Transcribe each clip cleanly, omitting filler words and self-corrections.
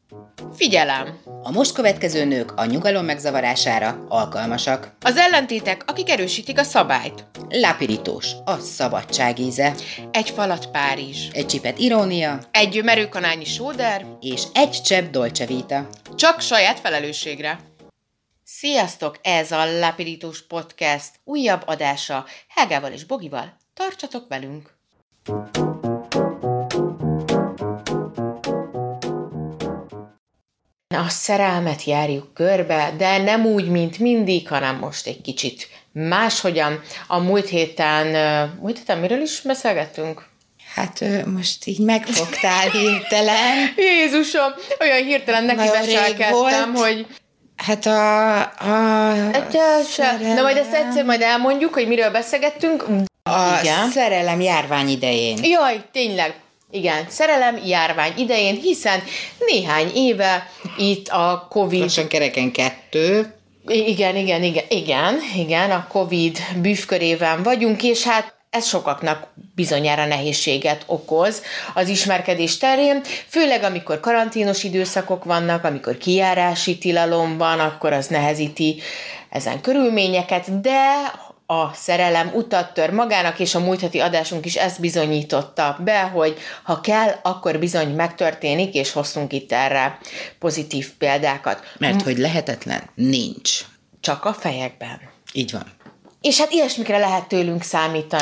Figyelem! A most következő nők a nyugalom megzavarására alkalmasak. Az ellentétek, akik erősítik a szabályt. Lápirítós, a szabadság íze. Egy falat Párizs. Egy csipet irónia. Egy merőkanálnyi sóder. És egy csepp Dolce Vita. Csak saját felelősségre. Sziasztok! Ez a Lápirítós Podcast újabb adása Helgával és Bogival. Tartsatok velünk! A szerelmet járjuk körbe, de nem úgy, mint mindig, hanem most egy kicsit máshogyan. A múlt héten miről is beszélgettünk? Hát most így megfogtál hirtelen. Jézusom, olyan hirtelen nekiveselkedtem, hogy... Hát Na majd ezt egyszer majd elmondjuk, hogy miről beszélgettünk. Igen. Szerelem járvány idején. Jaj, tényleg. Igen, szerelem járvány idején, hiszen néhány éve itt a Covid... Lassan kereken 2. Igen, a Covid bűvkörében vagyunk, és hát ez sokaknak bizonyára nehézséget okoz az ismerkedés terén, főleg amikor karanténos időszakok vannak, amikor kijárási tilalom van, akkor az nehezíti ezen körülményeket, de a szerelem utat tör magának, és a múlt heti adásunk is ezt bizonyította be, hogy ha kell, akkor bizony megtörténik, és hoztunk itt erre pozitív példákat. Mert hogy lehetetlen? Nincs. Csak a fejekben. Így van. És hát ilyesmikre lehet tőlünk számítani.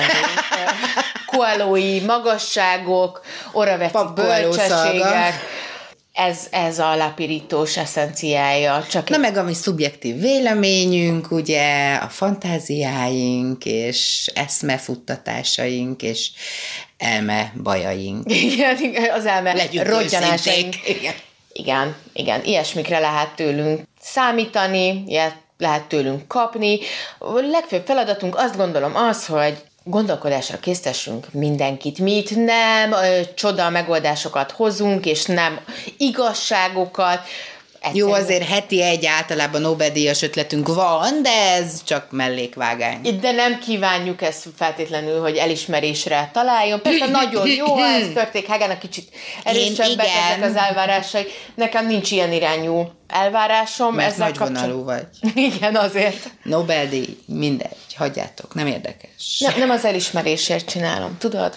Koalói magasságok, oraveci bölcsességek. Ez a lápirítós eszenciája. Na meg a mi szubjektív véleményünk, ugye, a fantáziáink, és eszmefuttatásaink, és elme bajaink. Igen, az elme roggyanásaink. Igen, ilyesmikre lehet tőlünk számítani, lehet tőlünk kapni. A legfőbb feladatunk azt gondolom az, hogy gondolkodásra késztessünk mindenkit. Mi itt nem csoda megoldásokat hozunk, és nem igazságokat. Jó, azért heti egy általában Nobel-díjas ötletünk van, de ez csak mellékvágány. De nem kívánjuk ezt feltétlenül, hogy elismerésre találjon. Persze nagyon jó, ha ez történik, Hágának kicsit erősebbek ezek az elvárásai. Nekem nincs ilyen irányú elvárásom. Mert nagyvonalú vagy. Igen, azért. Nobel-díj, mindegy, hagyjátok, nem érdekes. Nem az elismerésért csinálom, tudod?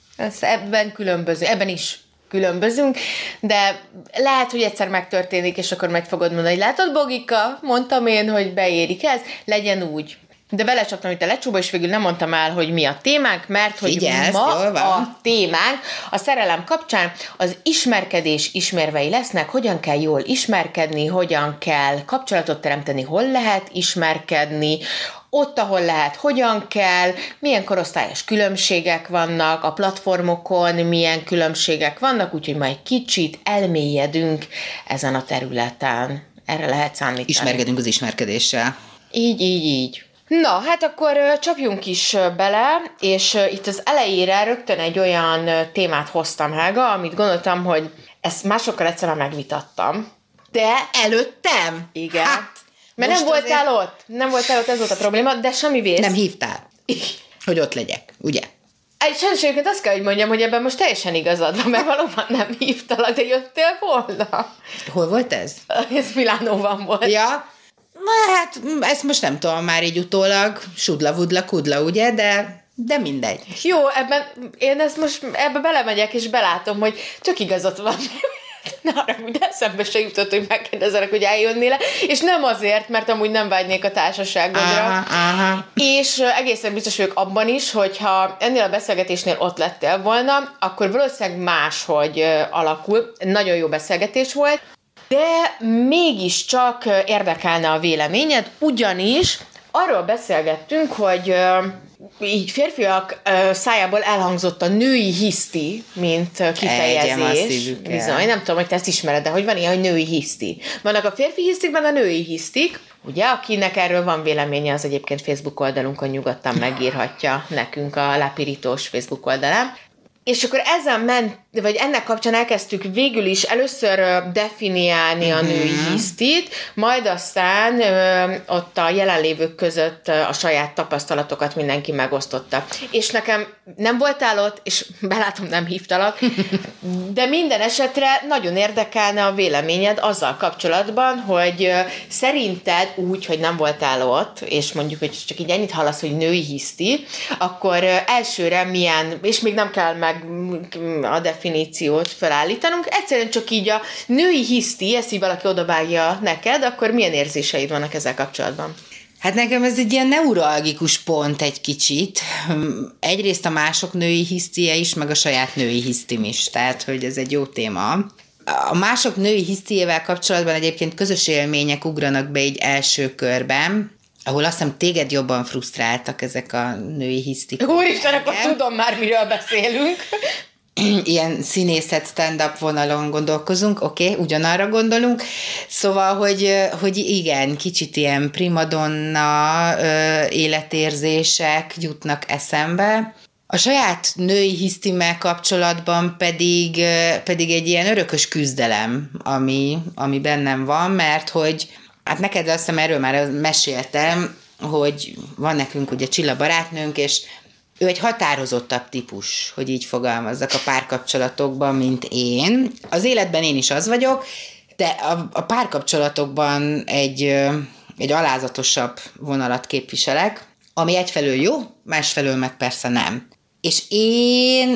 Ebben is különbözünk, de lehet, hogy egyszer megtörténik, és akkor meg fogod mondani, hogy látod, Bogika, mondtam én, hogy beérik ez, legyen úgy. De belecsaptam itt a lecsóba, és végül nem mondtam el, hogy mi a témánk, mert hogy Figyelsz, ma a témánk a szerelem kapcsán az ismerkedés ismérvei lesznek, hogyan kell jól ismerkedni, hogyan kell kapcsolatot teremteni, hol lehet ismerkedni, ott, ahol lehet, hogyan kell, milyen korosztályos különbségek vannak, a platformokon milyen különbségek vannak, úgyhogy majd kicsit elmélyedünk ezen a területen. Erre lehet számítani. Ismerkedünk az ismerkedéssel. Így. Na, hát akkor csapjunk is bele, és itt az elejére rögtön egy olyan témát hoztam, Helga, amit gondoltam, hogy ezt másokkal egyszerűen megvitattam. De előttem? Igen. Hát, mert nem voltál ott, ez volt a probléma, de semmi vész. Nem hívtál, hogy ott legyek, ugye? Sajnos egyébként azt kell, hogy mondjam, hogy ebben most teljesen igazad van, mert valóban nem hívtalak, de jöttél volna. Hol volt ez? Ez Milánóban volt. Ja, na hát ezt most nem tudom már így utólag, sudla, vudla, kudla, ugye, de mindegy. Jó, én ezt most ebbe belemegyek, és belátom, hogy csak igazad van. Na, de eszembe se jutott, hogy megkérdezelek, hogy eljönnél, és nem azért, mert amúgy nem vágynék a társaságodra. Aha. És egészen biztos vagyok abban is, hogyha ennél a beszélgetésnél ott lettél volna, akkor valószínűleg máshogy alakul. Nagyon jó beszélgetés volt, de mégiscsak érdekelne a véleményed, ugyanis arról beszélgettünk, hogy így férfiak szájából elhangzott a női hiszti, mint kifejezés. Bizony, nem tudom, hogy te ezt ismered, de hogy van ilyen, hogy női hiszti. Vannak a férfi hisztik, meg a női hisztik. Ugye, akinek erről van véleménye, az egyébként Facebook oldalunkon nyugodtan megírhatja nekünk a Lápirítós Facebook oldalán. És akkor ezen ment vagy ennek kapcsán elkezdtük végül is először definiálni a női hisztit, majd aztán ott a jelenlévők között a saját tapasztalatokat mindenki megosztotta. És nekem nem voltál ott, és belátom, nem hívtalak, de minden esetre nagyon érdekelne a véleményed azzal kapcsolatban, hogy szerinted úgy, hogy nem voltál ott, és mondjuk, hogy csak így ennyit hallasz, hogy női hiszti, akkor elsőre milyen, és még nem kell meg a definíciót felállítanunk, egyszerűen csak így a női hiszti, ezt így valaki odavágja neked, akkor milyen érzéseid vannak ezzel kapcsolatban? Hát nekem ez egy ilyen neuralgikus pont egy kicsit. Egyrészt a mások női hisztie is, meg a saját női hisztim is, tehát hogy ez egy jó téma. A mások női hisztiével kapcsolatban egyébként közös élmények ugranak be így első körben, ahol azt hiszem téged jobban frusztráltak ezek a női hisztik. Úristen, akkor tudom már, miről beszélünk. Ilyen színészet stand-up vonalon gondolkozunk, oké, ugyanarra gondolunk. Szóval, hogy igen, kicsit ilyen primadonna életérzések jutnak eszembe. A saját női hisztimmel kapcsolatban pedig egy ilyen örökös küzdelem, ami bennem van, mert hogy hát neked azt hiszem erről már meséltem, hogy van nekünk ugye Csilla barátnőnk, és ő egy határozottabb típus, hogy így fogalmazzak a párkapcsolatokban, mint én. Az életben én is az vagyok, de a párkapcsolatokban egy alázatosabb vonalat képviselek, ami egyfelől jó, másfelől meg persze nem. És én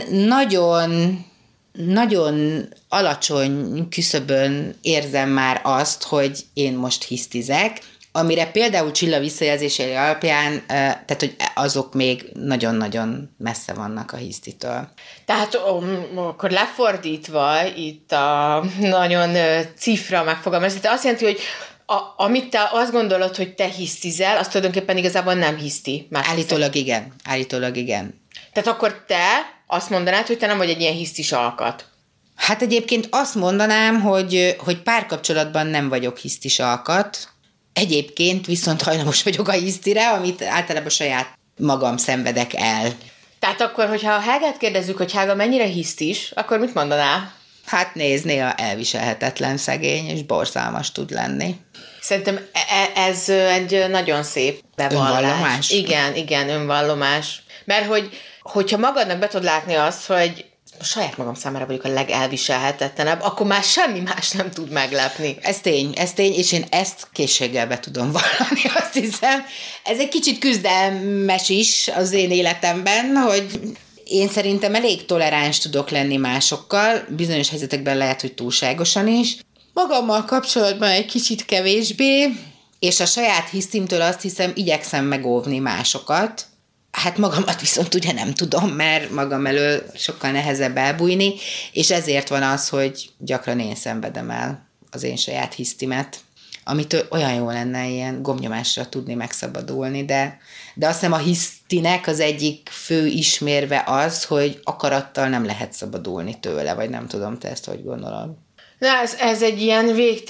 nagyon alacsony küszöbön érzem már azt, hogy én most hisztizek, amire például Csilla visszajelzései alapján, tehát hogy azok még nagyon-nagyon messze vannak a hisztitől. Tehát akkor lefordítva itt a nagyon cifra megfogalmazni, tehát azt jelenti, hogy amit te azt gondolod, hogy te hisztizel, azt tulajdonképpen igazából nem hiszti. Állítólag igen. Tehát akkor te azt mondanád, hogy te nem vagy egy ilyen hisztis alkat. Hát egyébként azt mondanám, hogy párkapcsolatban nem vagyok hisztis alkat, egyébként viszont hajlamos vagyok a hisztire, amit általában saját magam szenvedek el. Tehát akkor, hogyha a Hágát kérdezzük, hogy Hága mennyire hisztis, akkor mit mondanál? Hát nézd, néha elviselhetetlen szegény, és borzalmas tud lenni. Szerintem ez egy nagyon szép bevallás. Önvallomás? Igen, önvallomás. Mert hogyha magadnak be tudod látni azt, hogy saját magam számára vagyok a legelviselhetetlenebb, akkor már semmi más nem tud meglepni. Ez tény, és én ezt készséggel be tudom vallani, azt hiszem. Ez egy kicsit küzdelmes is az én életemben, hogy én szerintem elég toleráns tudok lenni másokkal, bizonyos helyzetekben lehet, hogy túlságosan is. Magammal kapcsolatban egy kicsit kevésbé, és a saját hisztimtől azt hiszem, igyekszem megóvni másokat. Hát magamat viszont ugye nem tudom, mert magam elől sokkal nehezebb elbújni, és ezért van az, hogy gyakran én szenvedem el az én saját hisztimet, amitől olyan jó lenne ilyen gomnyomásra tudni megszabadulni, de azt hiszem a hisztinek az egyik fő ismérve az, hogy akarattal nem lehet szabadulni tőle, vagy nem tudom, te ezt hogy gondolod? Na, ez egy ilyen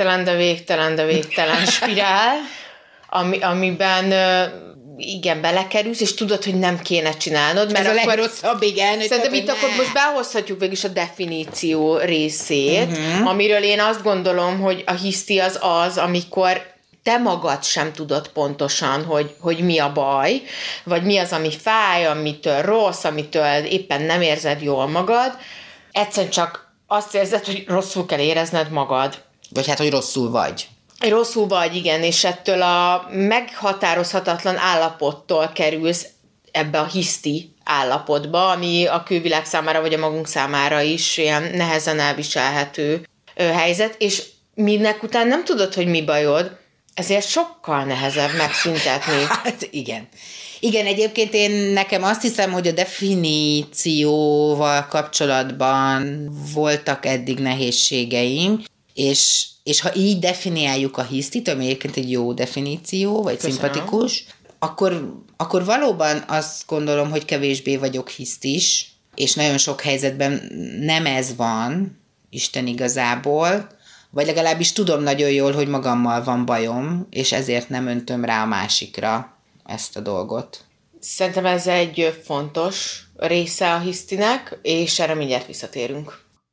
végtelen spirál, amiben igen, belekerülsz, és tudod, hogy nem kéne csinálnod. Mert ez a legrosszabb, igen. Szerintem itt akkor most behozhatjuk végig is a definíció részét, amiről én azt gondolom, hogy a hiszti az, amikor te magad sem tudod pontosan, hogy mi a baj, vagy mi az, ami fáj, amitől rossz, amitől éppen nem érzed jól magad. Egyszerűen csak azt érzed, hogy rosszul kell érezned magad. Vagy hát, hogy rosszul vagy. Rosszul vagy, igen, és ettől a meghatározhatatlan állapottól kerülsz ebbe a hiszti állapotba, ami a külvilág számára, vagy a magunk számára is ilyen nehezen elviselhető helyzet, és minek után nem tudod, hogy mi bajod, ezért sokkal nehezebb megszüntetni. Hát igen. Igen, egyébként nekem azt hiszem, hogy a definícióval kapcsolatban voltak eddig nehézségeim, és ha így definiáljuk a hisztit, ami egyébként egy jó definíció, vagy szimpatikus, akkor valóban azt gondolom, hogy kevésbé vagyok hisztis, és nagyon sok helyzetben nem ez van, Isten igazából, vagy legalábbis tudom nagyon jól, hogy magammal van bajom, és ezért nem öntöm rá a másikra ezt a dolgot. Szerintem ez egy fontos része a hisztinek, és erre mindjárt visszatérünk.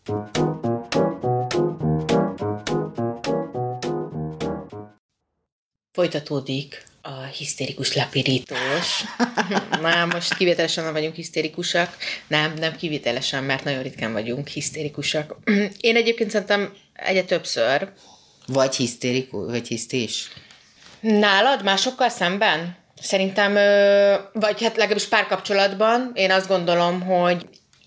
Folytatódik a hisztérikus lapirítós. Na, most kivételesen nem vagyunk hisztérikusak. Nem kivételesen, mert nagyon ritkán vagyunk hisztérikusak. Én egyébként szerintem egyre többször. Vagy hisztérikus, vagy hisztés? Nálad másokkal szemben? Szerintem, vagy hát legalábbis párkapcsolatban én azt gondolom, hogy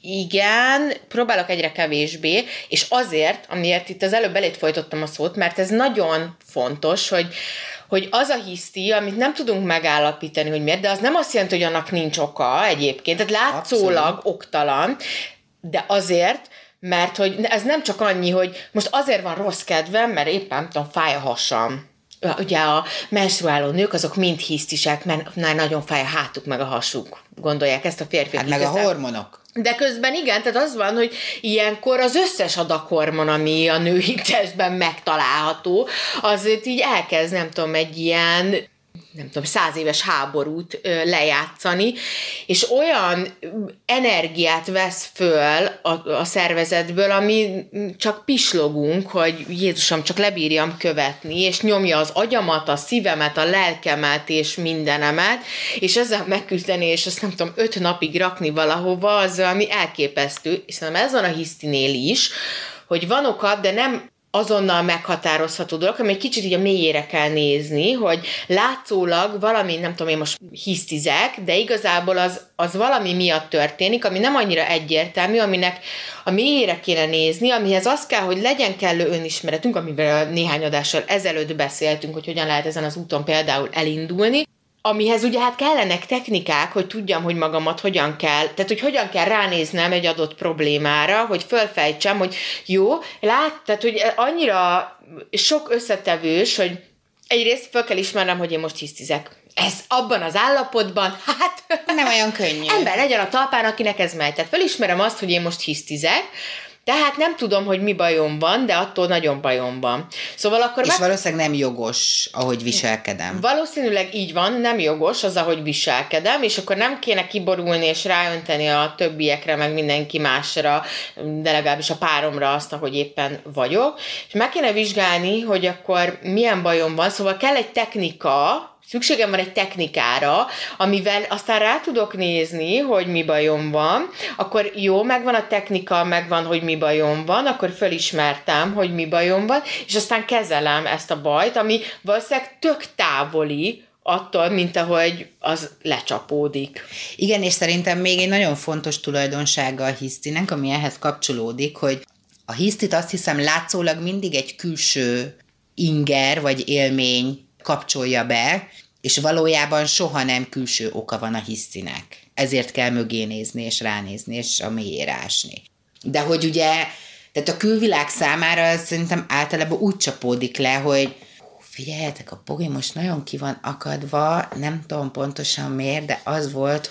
igen, próbálok egyre kevésbé, és azért, amiért itt az előbb elét folytottam a szót, mert ez nagyon fontos, hogy az a hiszti, amit nem tudunk megállapítani, hogy miért, de az nem azt jelenti, hogy annak nincs oka egyébként, tehát látszólag abszolút oktalan, de azért, mert hogy ez nem csak annyi, hogy most azért van rossz kedvem, mert éppen nem tudom, fáj a hasam. Ugye a menstruáló nők azok mind hisztisek, mert nagyon fáj a hátuk meg a hasuk. Gondolják ezt a férfiak. Hát meg a hormonok. De közben igen, tehát az van, hogy ilyenkor az összes adaghormon, ami a női testben megtalálható, azért így elkezd, nem tudom, egy ilyen, nem tudom, 100 éves háborút lejátszani, és olyan energiát vesz föl a szervezetből, ami csak pislogunk, hogy Jézusom, csak lebírjam követni, és nyomja az agyamat, a szívemet, a lelkemet, és mindenemet, és ezzel megküzdeni, és azt nem tudom, 5 napig rakni valahova, az ami elképesztő, és szerintem ez van a hisztinél is, hogy van oka, de nem azonnal meghatározható dolog, hanem egy kicsit így a mélyére kell nézni, hogy látszólag valami, nem tudom, én most hisztizek, de igazából az valami miatt történik, ami nem annyira egyértelmű, aminek a mélyére kéne nézni, amihez az kell, hogy legyen kellő önismeretünk, amivel néhány adással ezelőtt beszéltünk, hogy hogyan lehet ezen az úton például elindulni, amihez ugye hát kellenek technikák, hogy tudjam, hogy magamat hogyan kell, tehát hogy hogyan kell ránéznem egy adott problémára, hogy fölfejtsem, hogy jó, tehát hogy annyira sok összetevős, hogy egyrészt föl kell ismernem, hogy én most hisztizek. Ez abban az állapotban, hát nem olyan könnyű. Ember legyen a talpán, akinek ez megy. Tehát fölismerem azt, hogy én most hisztizek, tehát nem tudom, hogy mi bajom van, de attól nagyon bajom van. Szóval akkor és valószínűleg nem jogos, ahogy viselkedem. Valószínűleg így van, nem jogos az, ahogy viselkedem, és akkor nem kéne kiborulni és ráönteni a többiekre, meg mindenki másra, de legalábbis a páromra azt, ahogy éppen vagyok. És meg kéne vizsgálni, hogy akkor milyen bajom van, szóval kell egy technika, szükségem van egy technikára, amivel aztán rá tudok nézni, hogy mi bajom van, akkor jó, megvan a technika, megvan, hogy mi bajom van, akkor fölismertem, hogy mi bajom van, és aztán kezelem ezt a bajt, ami valószínűleg tök távoli attól, mint ahogy az lecsapódik. Igen, és szerintem még egy nagyon fontos tulajdonsága a hisztinek, ami ehhez kapcsolódik, hogy a hisztit azt hiszem látszólag mindig egy külső inger vagy élmény kapcsolja be, és valójában soha nem külső oka van a hisztinek. Ezért kell mögé nézni, és ránézni, és a mélyére ásni. De hogy ugye, tehát a külvilág számára szerintem általában úgy csapódik le, hogy figyeljetek, a Pogi most nagyon ki van akadva, nem tudom pontosan miért, de az volt,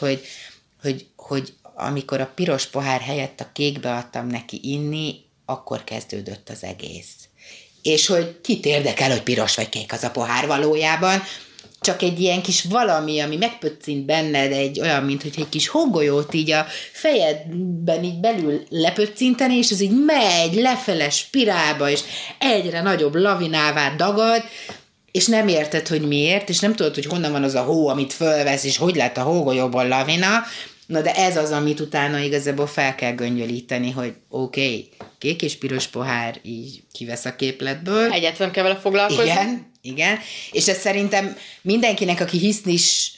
hogy amikor a piros pohár helyett a kékbe adtam neki inni, akkor kezdődött az egész. És hogy kit érdekel, hogy piros vagy kék az a pohár valójában, csak egy ilyen kis valami, ami megpöccint benned, egy olyan, mint hogy egy kis hógolyót így a fejedben így belül lepöccinteni, és ez így megy lefele spirálba, és egyre nagyobb lavinává dagad, és nem érted, hogy miért, és nem tudod, hogy honnan van az a hó, amit fölvesz, és hogy lett a hógolyóból lavina. Na de ez az, amit utána igazából fel kell göngyölíteni, hogy oké, kék és piros pohár így kivesz a képletből. Egyáltalán kell vele foglalkozni. Igen. És ez szerintem mindenkinek, aki hisztis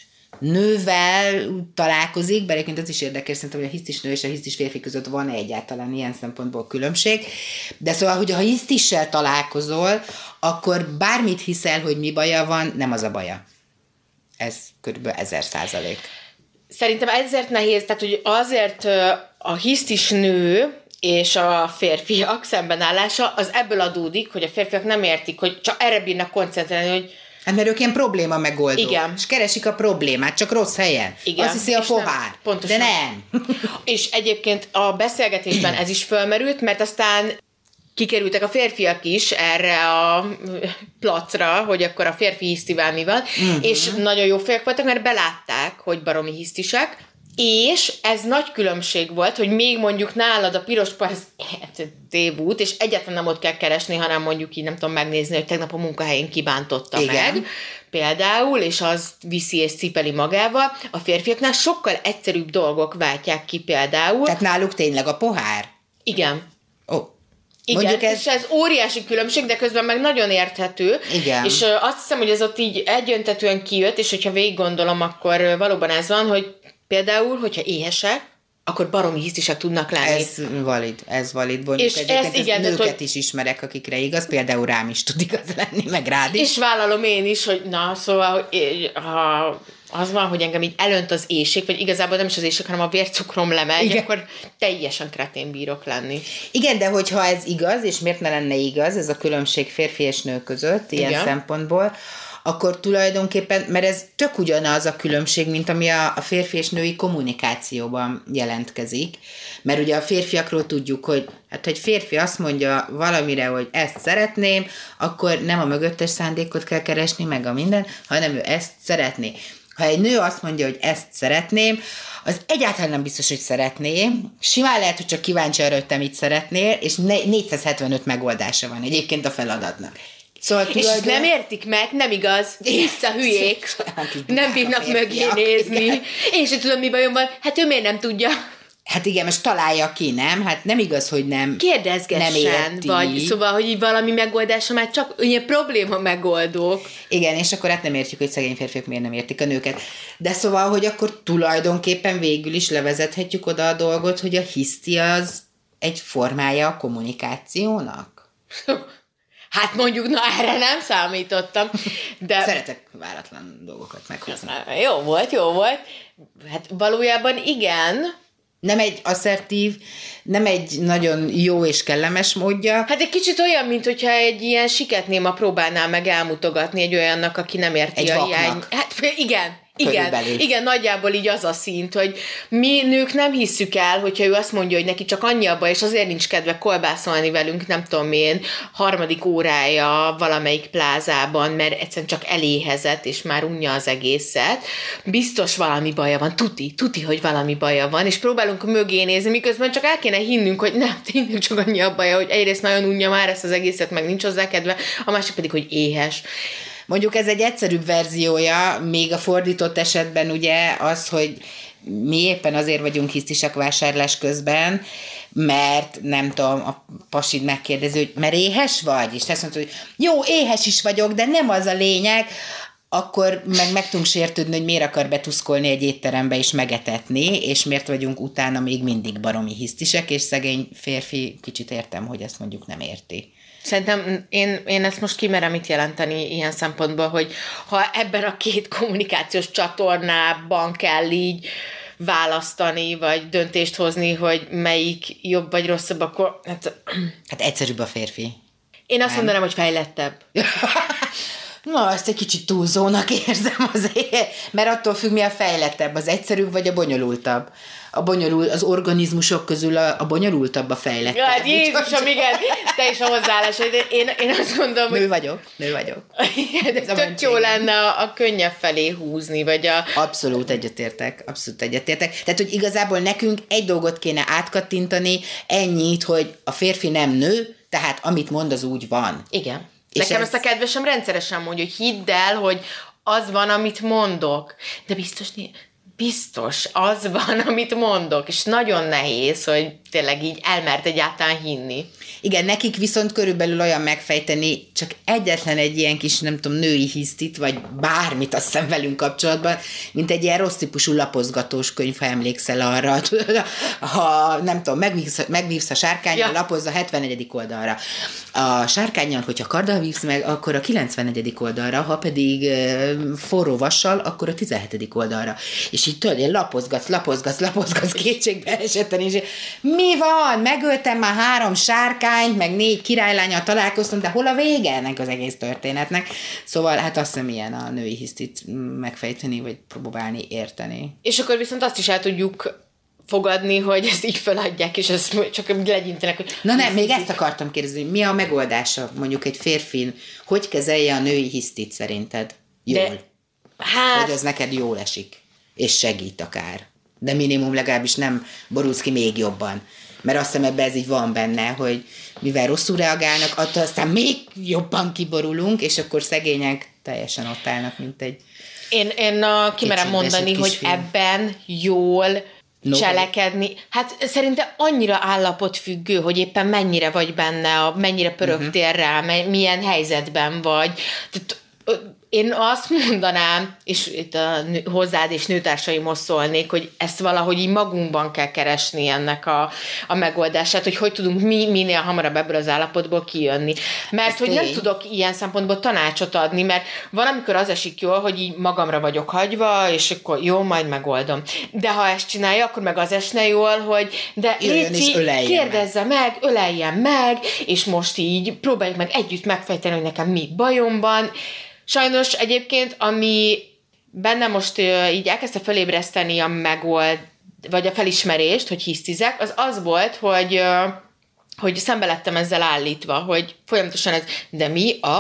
nővel találkozik, bár egyébként az is érdekes, szerintem, hogy a hisztis nő és a hisztis férfi között van egyáltalán ilyen szempontból különbség. De szóval, hogy ha hisztissel találkozol, akkor bármit hiszel, hogy mi baja van, nem az a baja. Ez kb. 1000%. Szerintem ezért nehéz, tehát hogy azért a hisztis nő és a férfiak szembenállása, az ebből adódik, hogy a férfiak nem értik, hogy csak erre bírnak koncentrálni, hogy hát mert ők ilyen probléma megoldó. Igen. És keresik a problémát, csak rossz helyen. Igen. Azt hiszi a pohár. Pontosan. De nem. És egyébként a beszélgetésben ez is fölmerült, mert aztán kikerültek a férfiak is erre a placra, hogy akkor a férfi hisztivel mi van, és nagyon jó fejek voltak, mert belátták, hogy baromi hisztisek, És ez nagy különbség volt, hogy még mondjuk nálad a Pirospar tévút, és egyáltalán nem ott kell keresni, hanem mondjuk így nem tudom megnézni, hogy tegnap a munkahelyén kibántotta meg, például, és az viszi és cipeli magával. A férfiaknál sokkal egyszerűbb dolgok váltják ki például. Tehát náluk tényleg a pohár? Igen. Igen, és ez óriási különbség, de közben meg nagyon érthető. Igen. És azt hiszem, hogy ez ott így egyöntetően kijött, és hogyha végig gondolom, akkor valóban ez van, hogy például, hogyha éhesek, akkor baromi hisztisek tudnak lenni. Ez valid. Mondjuk és ezt igen, nőket is ismerek, akikre igaz, például rám is tud igaz lenni, meg rád is. És vállalom én is, hogy na, szóval, hogy ha az van, hogy engem így elönt az éjség, vagy igazából nem is az éjség, hanem a vércukrom lemegy, igen. Akkor teljesen kretén bírok lenni. Igen, de hogyha ez igaz, és miért ne lenne igaz, ez a különbség férfi és nő között, ilyen igen. szempontból, akkor tulajdonképpen, mert ez tök ugyanaz a különbség, mint ami a férfi és női kommunikációban jelentkezik. Mert ugye a férfiakról tudjuk, hogy hát, egy férfi azt mondja valamire, hogy ezt szeretném, akkor nem a mögöttes szándékot kell keresni, meg a minden, hanem ő ezt szeretné. Ha egy nő azt mondja, hogy ezt szeretném, az egyáltalán nem biztos, hogy szeretné. Simán lehet, hogy csak kíváncsi arra, hogy te mit szeretnél, és 475 megoldása van egyébként a feladatnak. Szóval és nem értik meg, nem igaz, visszahülyék, nem bírnak mögé nézni. Igen. Én sem tudom, mi bajom van, hát ő miért nem tudja? Hát igen, most találja ki, nem? Hát nem igaz, hogy nem. Kérdezgessen, vagy szóval, hogy így valami megoldása már csak ilyen probléma megoldók. Igen, és akkor hát nem értjük, hogy szegény férfiak miért nem értik a nőket. De szóval, hogy akkor tulajdonképpen végül is levezethetjük oda a dolgot, hogy a hiszti az egy formája a kommunikációnak. Hát mondjuk, na erre nem számítottam. De... Szeretek váratlan dolgokat meghozni. Jó volt. Hát valójában igen. Nem egy asszertív, nem egy nagyon jó és kellemes módja. Hát egy kicsit olyan, mint hogyha egy ilyen siketnéma próbálnál meg elmutogatni egy olyannak, aki nem érti egy a hiány. Hát igen, nagyjából így az a szint, hogy mi nők nem hisszük el, hogyha ő azt mondja, hogy neki csak annyi a baj, és azért nincs kedve kolbászolni velünk, nem tudom én, 3. órája valamelyik plázában, mert egyszerűen csak eléhezett, és már unja az egészet. Biztos valami baja van, tuti, hogy valami baja van, és próbálunk mögé nézni, miközben csak el kéne hinnünk, hogy nem, tényleg csak annyi a baja, hogy egyrészt nagyon unja már ezt az egészet, meg nincs hozzá kedve, a másik pedig, hogy éhes. Mondjuk ez egy egyszerűbb verziója, még a fordított esetben ugye az, hogy mi éppen azért vagyunk hisztisek vásárlás közben, mert nem tudom, a pasid megkérdezi, hogy mert éhes vagy? És te azt mondod, hogy jó, éhes is vagyok, de nem az a lényeg, akkor meg tudunk sértődni, hogy miért akar betuszkolni egy étterembe és megetetni, és miért vagyunk utána még mindig baromi hisztisek, és szegény férfi, kicsit értem, hogy ezt mondjuk nem érti. Szerintem én ezt most kimerem itt jelenteni ilyen szempontból, hogy ha ebben a 2 kommunikációs csatornában kell így választani, vagy döntést hozni, hogy melyik jobb vagy rosszabb, akkor... Hát egyszerűbb a férfi. Én azt mondanám, hogy fejlettebb. Na, ezt egy kicsit túlzónak érzem azért, mert attól függ, mi a fejlettebb, az egyszerűbb vagy a bonyolultabb. Az organizmusok közül a bonyolultabb a fejlettebb. Ja, hát Jézusom, igen, te is a hozzáállás. Én azt gondolom, hogy... Nő vagyok. Igen, de tök jó lenne a könnyebb felé húzni, vagy a... Abszolút egyetértek. Tehát, hogy igazából nekünk egy dolgot kéne átkattintani, ennyit, hogy a férfi nem nő, tehát amit mond, az úgy van. Igen. Nekem ezt a kedvesem rendszeresen mondja, hogy hidd el, hogy az van, amit mondok. De biztos, az van, amit mondok, és nagyon nehéz, hogy tényleg így elmert egyáltalán hinni. Igen, nekik viszont körülbelül olyan megfejteni, csak egyetlen egy ilyen kis, nem tudom, női hisztit, vagy bármit azt hiszem velünk kapcsolatban, mint egy ilyen rossz típusú lapozgatós könyv, ha emlékszel arra. Ha, nem tudom, megvívsz a sárkánnyal, lapozz a 71. oldalra. A sárkánnyal, hogyha karddal vívsz meg, akkor a 94. oldalra, ha pedig forró vassal, akkor a 17. oldalra. És így tudod, lapozgatsz kétségbe esetten, és mi van? Megöltem már 3 sárkányt, meg 4 királylánnyal találkoztam, de hol a vége ennek az egész történetnek? Szóval hát azt hiszem ilyen a női hisztit megfejteni, vagy próbálni érteni. És akkor viszont azt is el tudjuk fogadni, hogy ezt így feladják, és ezt csak legyintenek, hogy... Na nem, még ezt akartam kérdezni, mi a megoldása mondjuk egy férfin, hogy kezelje a női hisztit szerinted? Jól. Hogy ez neked jól esik, és segít akár. de minimum legalábbis nem borulsz ki még jobban. Mert azt hiszem, ebben ez így van benne, hogy mivel rosszul reagálnak, attól aztán még jobban kiborulunk, és akkor szegények teljesen ott állnak, mint egy... Én kimerem mondani, hogy ebben jól cselekedni. Hát szerintem annyira állapotfüggő, hogy éppen mennyire vagy benne, mennyire pörögtél rá, milyen helyzetben vagy. Tehát, én azt mondanám, és itt hozzád és nőtársaimhoz szólnék, hogy ezt valahogy így magunkban kell keresni ennek a megoldását, hogy tudunk minél hamarabb ebből az állapotból kijönni. Mert hogy nem tudok ilyen szempontból tanácsot adni, mert van, amikor az esik jól, hogy így magamra vagyok hagyva, és akkor jó, majd megoldom. De ha ezt csinálja, akkor meg az esne jól, hogy de léci, kérdezze meg, öleljen meg, és most így próbáljuk meg együtt megfejteni, hogy nekem mi bajom van. Sajnos egyébként, ami bennem most így elkezdte felébreszteni vagy a felismerést, hogy hisztizek, az volt, hogy szembe lettem ezzel állítva, hogy folyamatosan ez, de mi a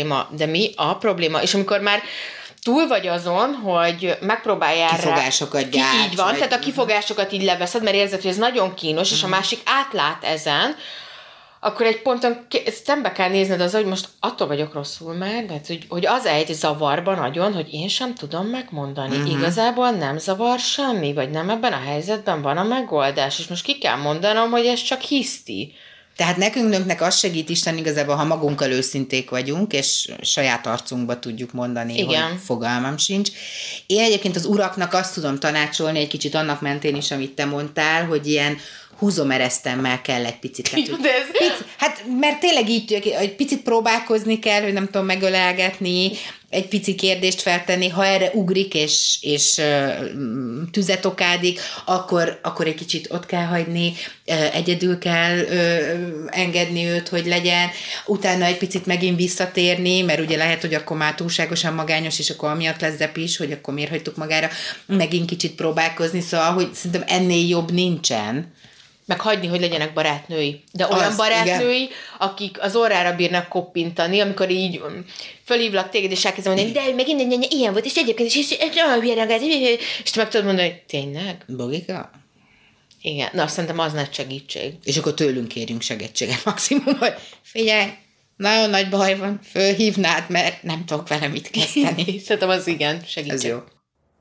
probléma, és amikor már túl vagy azon, hogy megpróbáljál kifogásokat gyárt. Így van, tehát a kifogásokat így leveszed, mert érzed, hogy ez nagyon kínos, és a másik átlát ezen, akkor egy ponton szembe kell nézned az, hogy most attól vagyok rosszul már, de hogy az egy zavarban nagyon, hogy én sem tudom megmondani. Igazából nem zavar semmi, vagy nem ebben a helyzetben van a megoldás, és most ki kell mondanom, hogy ez csak hiszti. Tehát nekünk nőknek az segít Isten igazából, ha magunkkal őszinték vagyunk, és saját arcunkba tudjuk mondani, igen, hogy fogalmam sincs. Én egyébként az uraknak azt tudom tanácsolni, egy kicsit annak mentén is, amit te mondtál, hogy ilyen húzomeresztemmel kell egy picit. Hát, mert tényleg így egy picit próbálkozni kell, hogy nem tudom megölelgetni, egy pici kérdést feltenni, ha erre ugrik és tüzet okádik, akkor egy kicsit ott kell hagyni, egyedül kell engedni őt, hogy legyen, utána egy picit megint visszatérni, mert ugye lehet, hogy akkor már túlságosan magányos, és akkor amiatt lesz depis, hogy akkor miért hagytuk magára, megint kicsit próbálkozni, szóval, hogy szerintem ennél jobb nincsen. Meg hagyni, hogy legyenek barátnői. De olyan barátnői, igen, akik az orrára bírnak koppintani, amikor így fölhívlak téged, és elkezdem mondani, de megint ilyen volt, és egyébként is olyan hülye reagált, és te meg tudod mondani, hogy tényleg? Bogika? Igen, na azt szerintem az nagy segítség. És akkor tőlünk kérjünk segítséget maximum, hogy figyelj, nagyon nagy baj van, fölhívnád, mert nem tudok vele mit kezdeni. Szerintem az igen, segítség. Ez jó.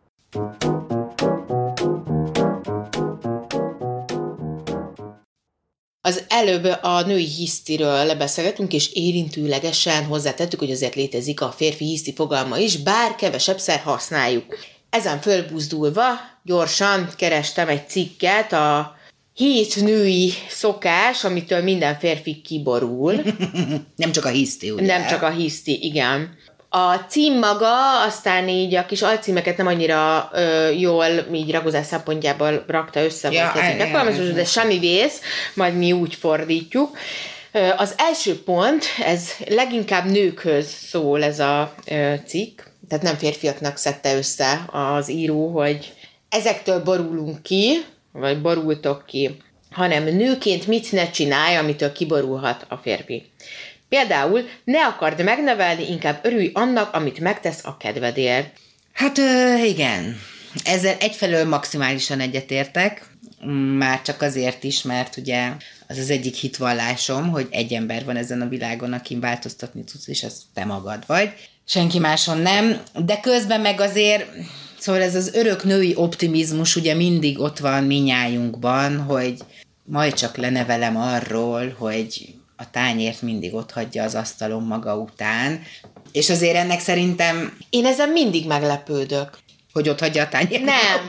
Az előbb a női hisztiről lebeszélgetünk, és érintőlegesen hozzátettük, hogy azért létezik a férfi hiszti fogalma is, bár kevesebbszer használjuk. Ezen fölbuzdulva gyorsan kerestem egy cikket, a 7 női szokás, amitől minden férfi kiborul. Nem csak a hiszti, ugye? Nem csak a hiszti, igen. A cím maga, aztán így a kis alcímeket nem annyira jól így ragozás szempontjából rakta össze, de semmi vész, majd mi úgy fordítjuk. Az első pont, ez leginkább nőkhöz szól ez a cikk, tehát nem férfiaknak szedte össze az író, hogy ezektől borulunk ki, vagy borultok ki, hanem nőként mit ne csinálj, amitől kiborulhat a férfi. Például ne akard megnevelni, inkább örülj annak, amit megtesz a kedvedért. Hát igen, ezzel egyfelől maximálisan egyetértek, már csak azért is, mert ugye az az egyik hitvallásom, hogy egy ember van ezen a világon, akin változtatni tudsz, és az te magad vagy. Senki máson nem, de közben meg azért, szóval ez az örök női optimizmus ugye mindig ott van minnyájunkban, hogy majd csak lenevelem arról, hogy a tányért mindig ott hagyja az asztalon maga után, és azért ennek szerintem... Én ezen mindig meglepődök. Hogy ott hagyja a tányért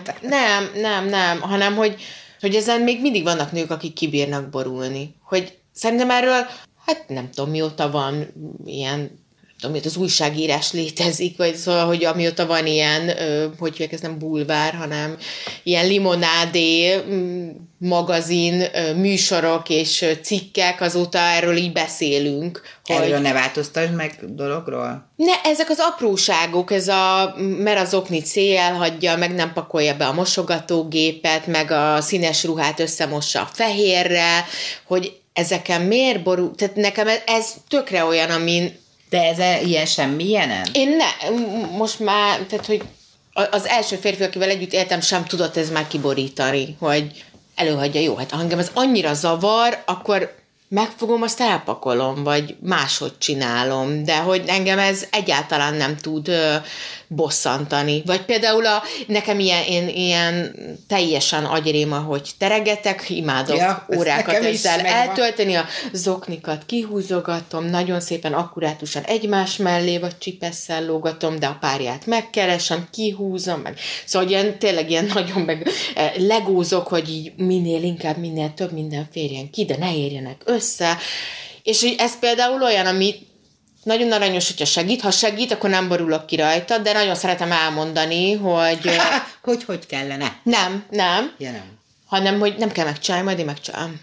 Nem, hanem hogy ezen még mindig vannak nők, akik kibírnak borulni. Hogy szerintem erről, hát nem tudom mióta van ilyen, tudom, az újságírás létezik, vagy szóval, hogy amióta van ilyen, hogy ez nem bulvár, hanem ilyen limonádé magazin, műsorok és cikkek, azóta erről így beszélünk. Erről hogy... ne változtasd meg dologról? Ne, ezek az apróságok, mert az oknit széjjel hagyja, meg nem pakolja be a mosogatógépet, meg a színes ruhát összemossa a fehérre, hogy ezeken miért borul, tehát nekem ez tökre olyan, amin... De ez ilyen semmilyen? Én most már, tehát hogy az első férfi, akivel együtt éltem, sem tudott ez már kiborítani, hogy előhagyja, jó, hát ha engem ez annyira zavar, akkor megfogom, azt elpakolom, vagy máshogy csinálom, de hogy engem ez egyáltalán nem tud bosszantani. Vagy például nekem ilyen teljesen agyréma, hogy teregetek, imádok órákat ezzel eltölteni, a zoknikat kihúzogatom, nagyon szépen akkurátusan egymás mellé, vagy csipesszel lógatom, de a párját megkeresem, kihúzom, meg. Szóval ilyen, tényleg ilyen nagyon meg legózok, hogy így minél több minden férjen ki, de ne érjenek össze. És ez például olyan, ami nagyon aranyos, hogyha segít. Ha segít, akkor nem borulok ki rajta, de nagyon szeretem elmondani, hogy... hogy kellene? Nem. Ja, nem. Hanem, hogy nem kell megcsinálni, majd én megcsinálom.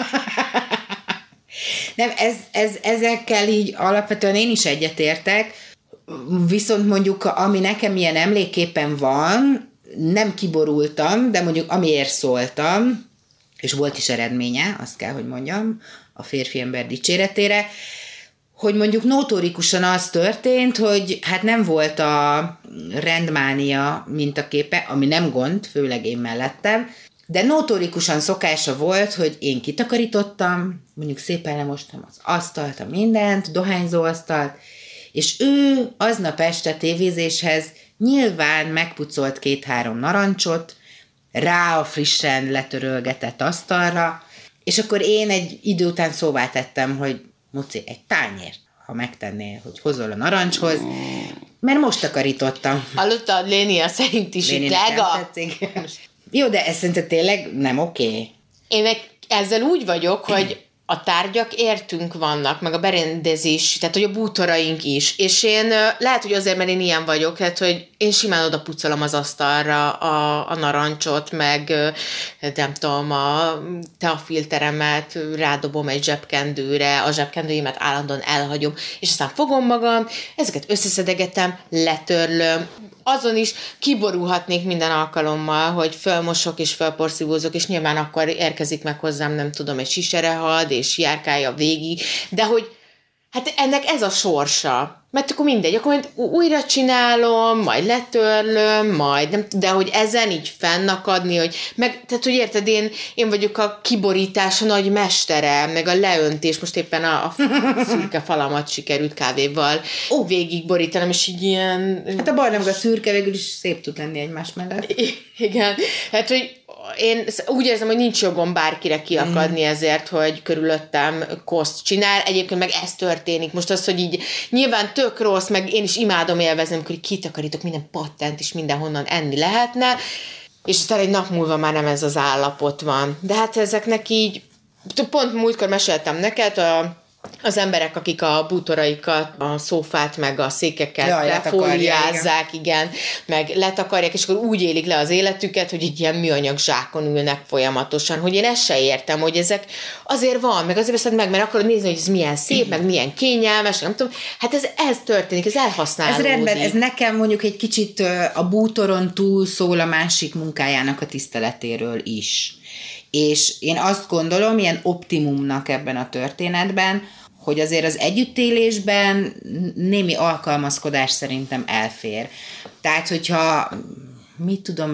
Nem, ezekkel így alapvetően én is egyetértek, viszont mondjuk, ami nekem ilyen emléképpen van, nem kiborultam, de mondjuk amiért szóltam, és volt is eredménye, azt kell, hogy mondjam, a férfi ember dicséretére, hogy mondjuk notorikusan az történt, hogy hát nem volt a rendmánia mintaképe, ami nem gond, főleg én mellettem, de notorikusan szokása volt, hogy én kitakarítottam, mondjuk szépen lemostam az asztalt, a mindent, dohányzóasztalt, és ő aznap este tévézéshez nyilván megpucolt 2-3 narancsot, rá a frissen letörölgetett asztalra, és akkor én egy idő után szóvá tettem, hogy Muci, egy tányért, ha megtennél, hogy hozol a narancshoz, mert most takarítottam. Hallottad, Lénia szerint is itt lega? Jó, de ez szerinted tényleg nem oké? Én ezzel úgy vagyok, hogy a tárgyak értünk vannak, meg a berendezés, tehát hogy a bútoraink is, és én lehet, hogy azért, mert én ilyen vagyok, tehát, hogy én simán oda pucolom az asztalra a narancsot, meg nem tudom, a teafilteremet rádobom egy zsebkendőre, a zsebkendőimet állandóan elhagyom, és aztán fogom magam, ezeket összeszedegetem, letörlöm, azon is kiborulhatnék minden alkalommal, hogy fölmosok és fölporszívózok, és nyilván akkor érkezik meg hozzám, nem tudom, egy siserehad, és járkálja végig, de hogy hát ennek ez a sorsa. Mert akkor mindegy, akkor majd újra csinálom, majd letörlöm, majd nem, de hogy ezen így fennakadni, hogy tehát, hogy érted, én vagyok a kiborítás a nagy mestere, meg a leöntés, most éppen a szürke falamat sikerült kávéval végigborítanom, és így ilyen... Hát a barna meg a szürke végül is szép tud lenni egymás mellett. Igen, hát, hogy én úgy érzem, hogy nincs jogom bárkire kiakadni ezért, hogy körülöttem koszt csinál. Egyébként meg ez történik. Most az, hogy így nyilván tök rossz, meg én is imádom élvezni, amikor kitakarítok minden pattent, és mindenhonnan enni lehetne, és aztán egy nap múlva már nem ez az állapot van. De hát ezeknek így, pont múltkor meséltem neked, az emberek, akik a bútoraikat, a szófát, meg a székeket lefóliázzák, igen, meg letakarják, és akkor úgy élik le az életüket, hogy egy ilyen műanyag zsákon ülnek folyamatosan, hogy én ezt se értem, hogy ezek azért van, meg azért veszed meg, mert akarod nézni, hogy ez milyen szép, meg milyen kényelmes, nem tudom, hát ez történik, ez elhasználódik. Ez rendben, ez nekem mondjuk egy kicsit a bútoron túl szól a másik munkájának a tiszteletéről is. És én azt gondolom, ilyen optimumnak ebben a történetben, hogy azért az együttélésben némi alkalmazkodás szerintem elfér. Tehát, hogyha, mit tudom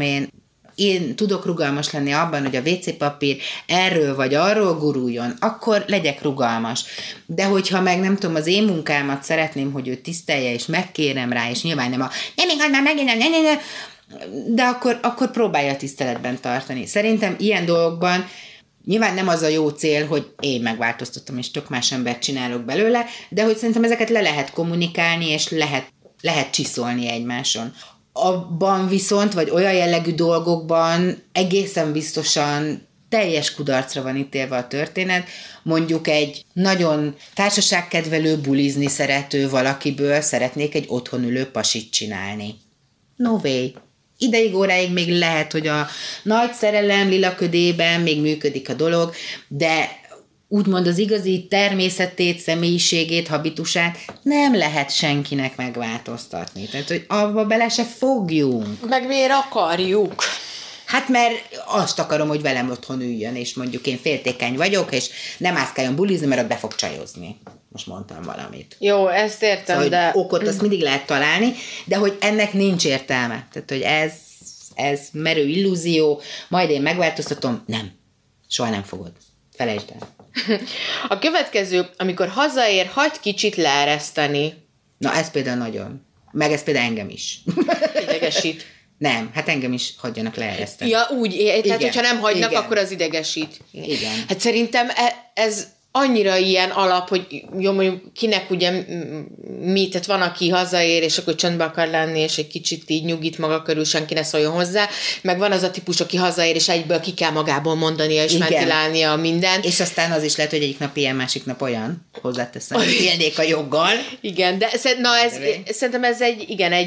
én tudok rugalmas lenni abban, hogy a WC papír erről vagy arról guruljon, akkor legyek rugalmas. De hogyha meg nem tudom, az én munkámat szeretném, hogy ő tisztelje, és megkérem rá, és nyilván nem nem igaz, már megint nem, de akkor próbálja tiszteletben tartani. Szerintem ilyen dolgokban nyilván nem az a jó cél, hogy én megváltoztattam, és tök más embert csinálok belőle, de hogy szerintem ezeket le lehet kommunikálni, és lehet csiszolni egymáson. Abban viszont, vagy olyan jellegű dolgokban egészen biztosan teljes kudarcra van ítélve a történet, mondjuk egy nagyon társaságkedvelő, bulizni szerető valakiből szeretnék egy otthon ülő pasit csinálni. No way. Ideig, óráig még lehet, hogy a nagy szerelem lilaködében még működik a dolog, de úgymond az igazi természetét, személyiségét, habitusát nem lehet senkinek megváltoztatni. Tehát, hogy abba bele se fogjunk. Meg miért akarjuk? Hát mert azt akarom, hogy velem otthon üljön, és mondjuk én féltékeny vagyok, és nem mászkáljon bulizni, mert ott be fog csajozni. Most mondtam valamit. Jó, ezt értem, szóval, de... okot azt mindig lehet találni, de hogy ennek nincs értelme. Tehát, hogy ez merő illúzió, majd én megváltoztatom. Nem. Soha nem fogod. Felejtsd el. A következő, amikor hazaér, hagy kicsit leereszteni. Na, ez például nagyon. Meg ez például engem is. Idegesít. Nem, hát engem is hagyjanak leereszteni. Ja, úgy, tehát igen, hogyha nem hagynak, igen. akkor az idegesít. Igen. Hát szerintem ez annyira ilyen alap, hogy jó, mondjuk kinek ugye mi, tehát van, aki hazaér, és akkor csöndbe akar lenni, és egy kicsit így nyugít maga körül, senki ne szóljon hozzá, meg van az a típus, aki hazaér, és egyből ki kell magából mondania, és ventilálnia mindent. És aztán az is lehet, hogy egyik nap ilyen, másik nap olyan, hozzáteszem, hogy élnék a joggal. Igen, de szerintem ez egy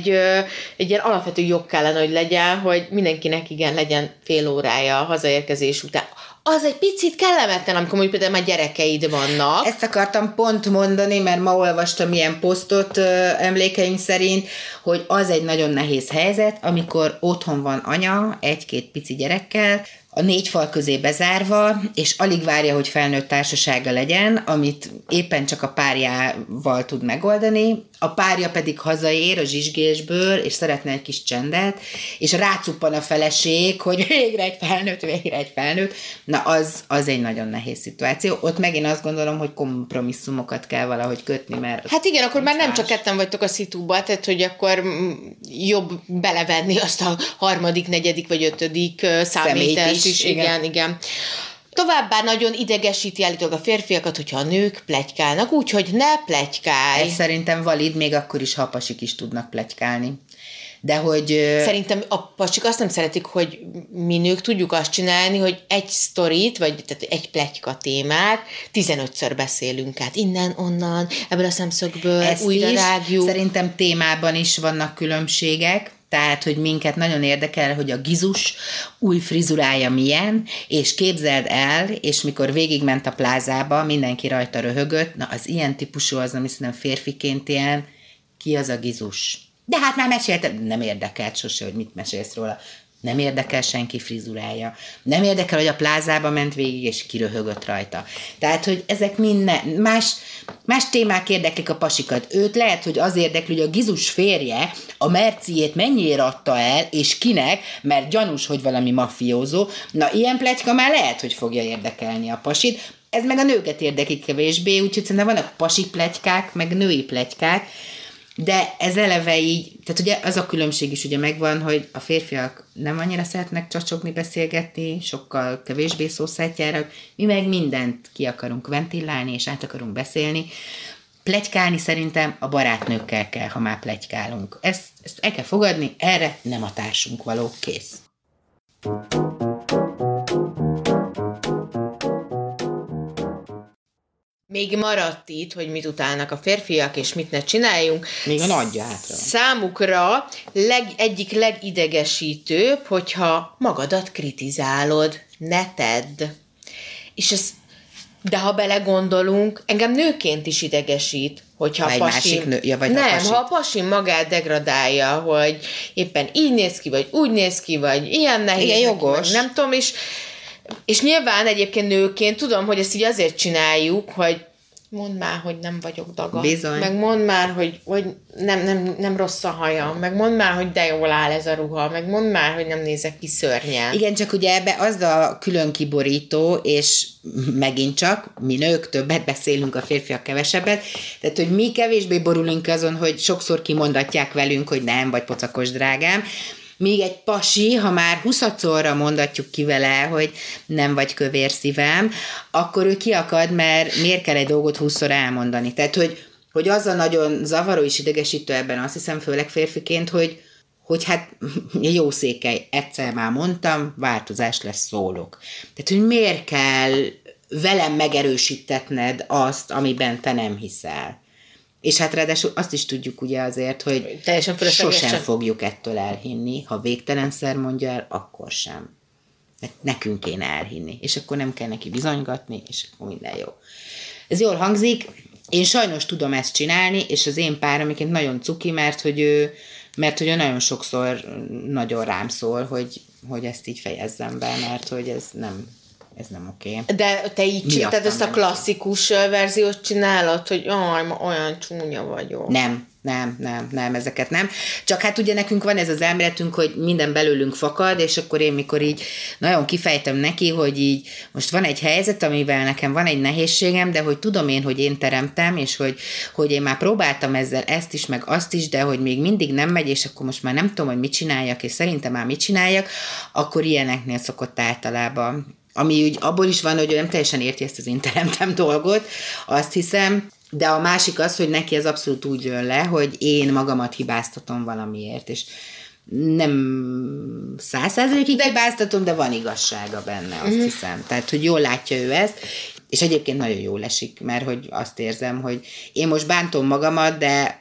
ilyen alapvető jog kellene, hogy legyen, hogy mindenkinek legyen fél órája a hazaérkezés után. Az egy picit kellemetlen, amikor mondjuk például már gyerekeid vannak. Ezt akartam pont mondani, mert ma olvastam ilyen posztot emlékeim szerint, hogy az egy nagyon nehéz helyzet, amikor otthon van anya egy-két pici gyerekkel, a 4 fal közé bezárva, és alig várja, hogy felnőtt társasága legyen, amit éppen csak a párjával tud megoldani, a párja pedig hazaér a zsizsgésből, és szeretne egy kis csendet, és rácuppan a feleség, hogy végre egy felnőtt. Na, az egy nagyon nehéz szituáció. Ott megint azt gondolom, hogy kompromisszumokat kell valahogy kötni, mert... Hát igen, akkor már nem csak ketten vagytok a szitúba, tehát hogy akkor jobb belevenni azt a 3., 4. vagy 5. számítást is. Igen. Továbbá nagyon idegesíti állítólag a férfiakat, hogyha a nők pletykálnak, úgyhogy ne pletykálj. Ez szerintem valid, még akkor is, ha a pasik is tudnak pletykálni. De hogy... Szerintem a pasik azt nem szeretik, hogy mi nők tudjuk azt csinálni, hogy egy sztorit, vagy tehát egy pletyka témát 15-ször beszélünk át. Innen, onnan, ebből a szemszögből, újra rágjuk. Szerintem témában is vannak különbségek. Tehát, hogy minket nagyon érdekel, hogy a Gizus új frizurája milyen, és képzeld el, és mikor végigment a plázába, mindenki rajta röhögött, na az ilyen típusú az, ami szerintem férfiként ilyen, ki az a Gizus? De hát már meséltem, nem érdekelt sose, hogy mit mesélsz róla. Nem érdekel senki frizurája. Nem érdekel, hogy a plázába ment végig, és kiröhögött rajta. Tehát, hogy ezek minden, más témák érdeklik a pasikat. Őt lehet, hogy az érdekli, hogy a Gizus férje a Merciét mennyiért adta el, és kinek, mert gyanús, hogy valami mafiózó. Na, ilyen pletyka már lehet, hogy fogja érdekelni a pasit. Ez meg a nőket érdeklik kevésbé, úgyhogy szerintem vannak pasi pletykák, meg női pletykák, de ez eleve így, tehát ugye az a különbség is ugye megvan, hogy a férfiak nem annyira szeretnek csacsogni, beszélgetni, sokkal kevésbé szószátyára, mi meg mindent ki akarunk ventilálni, és át akarunk beszélni. Pletykálni szerintem a barátnőkkel kell, ha már pletykálunk. Ezt el kell fogadni, erre nem a társunk való, kész. Még maradt itt, hogy mit utálnak a férfiak, és mit ne csináljunk. Még a nagyja hátra. Számukra egyik legidegesítőbb, hogyha magadat kritizálod, ne tedd. És ez, de ha belegondolunk, engem nőként is idegesít, hogyha a pasi... ha a pasi magát degradálja, hogy éppen így néz ki, vagy úgy néz ki, vagy ilyen nehéz. Igen, jogos. Nem tudom, és nyilván egyébként nőként tudom, hogy ezt így azért csináljuk, hogy mondd már, hogy nem vagyok daga. Bizony. Meg mondd már, hogy nem rossz a hajam. Meg mondd már, hogy de jól áll ez a ruha. Meg mondd már, hogy nem nézek ki szörnyen. Igen, csak ugye ebbe az a külön kiborító, és megint csak mi nők többet beszélünk, a férfiak kevesebbet, tehát, hogy mi kevésbé borulunk azon, hogy sokszor kimondatják velünk, hogy nem, vagy pocakos drágám, még egy pasi, ha már 20-szorra mondatjuk ki vele, hogy nem vagy kövér szívem, akkor ő kiakad, mert miért kell egy dolgot 20-szor elmondani. Tehát, hogy az a nagyon zavaró és idegesítő ebben, azt hiszem, főleg férfiként, hogy hát jó székely, egyszer már mondtam, változás lesz, szólok. Tehát, hogy miért kell velem megerősítetned azt, amiben te nem hiszel. És hát ráadásul azt is tudjuk ugye azért, hogy sosem fogjuk ettől elhinni. Ha végtelenszer mondja el, akkor sem. Mert nekünk kéne elhinni. És akkor nem kell neki bizonygatni, és akkor minden jó. Ez jól hangzik. Én sajnos tudom ezt csinálni, és az én párom nagyon cuki, mert hogy ő nagyon sokszor nagyon rám szól, hogy hogy ezt így fejezzem be, mert hogy ez nem oké. De te így csináltad, ezt a klasszikus verziót csinálod, hogy ma olyan csúnya vagyok. Nem, ezeket nem. Csak hát ugye nekünk van ez az elméletünk, hogy minden belőlünk fakad, és akkor én mikor így nagyon kifejtem neki, hogy így most van egy helyzet, amivel nekem van egy nehézségem, de hogy tudom én, hogy én teremtem, és hogy én már próbáltam ezzel ezt is, meg azt is, de hogy még mindig nem megy, és akkor most már nem tudom, hogy mit csináljak, és szerintem már mit csináljak, akkor ilyeneknél szokott általában. Ami úgy abból is van, hogy ő nem teljesen érti ezt az én teremtem dolgot, azt hiszem, de a másik az, hogy neki ez abszolút úgy jön le, hogy én magamat hibáztatom valamiért, és nem 100%-ig hibáztatom, de van igazsága benne, azt hiszem. Tehát, hogy jól látja ő ezt, és egyébként nagyon jól esik, mert hogy azt érzem, hogy én most bántom magamat, de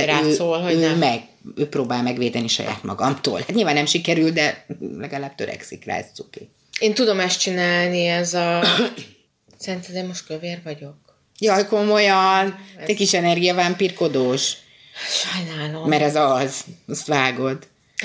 ő próbál megvédeni saját magamtól. Hát nyilván nem sikerül, de legalább törekszik rá, ez cuki. Én tudom ezt csinálni, szerinted én most kövér vagyok? Jaj, komolyan, te kis energiavámpírkodós. Sajnálom. Mert ez azt vágod.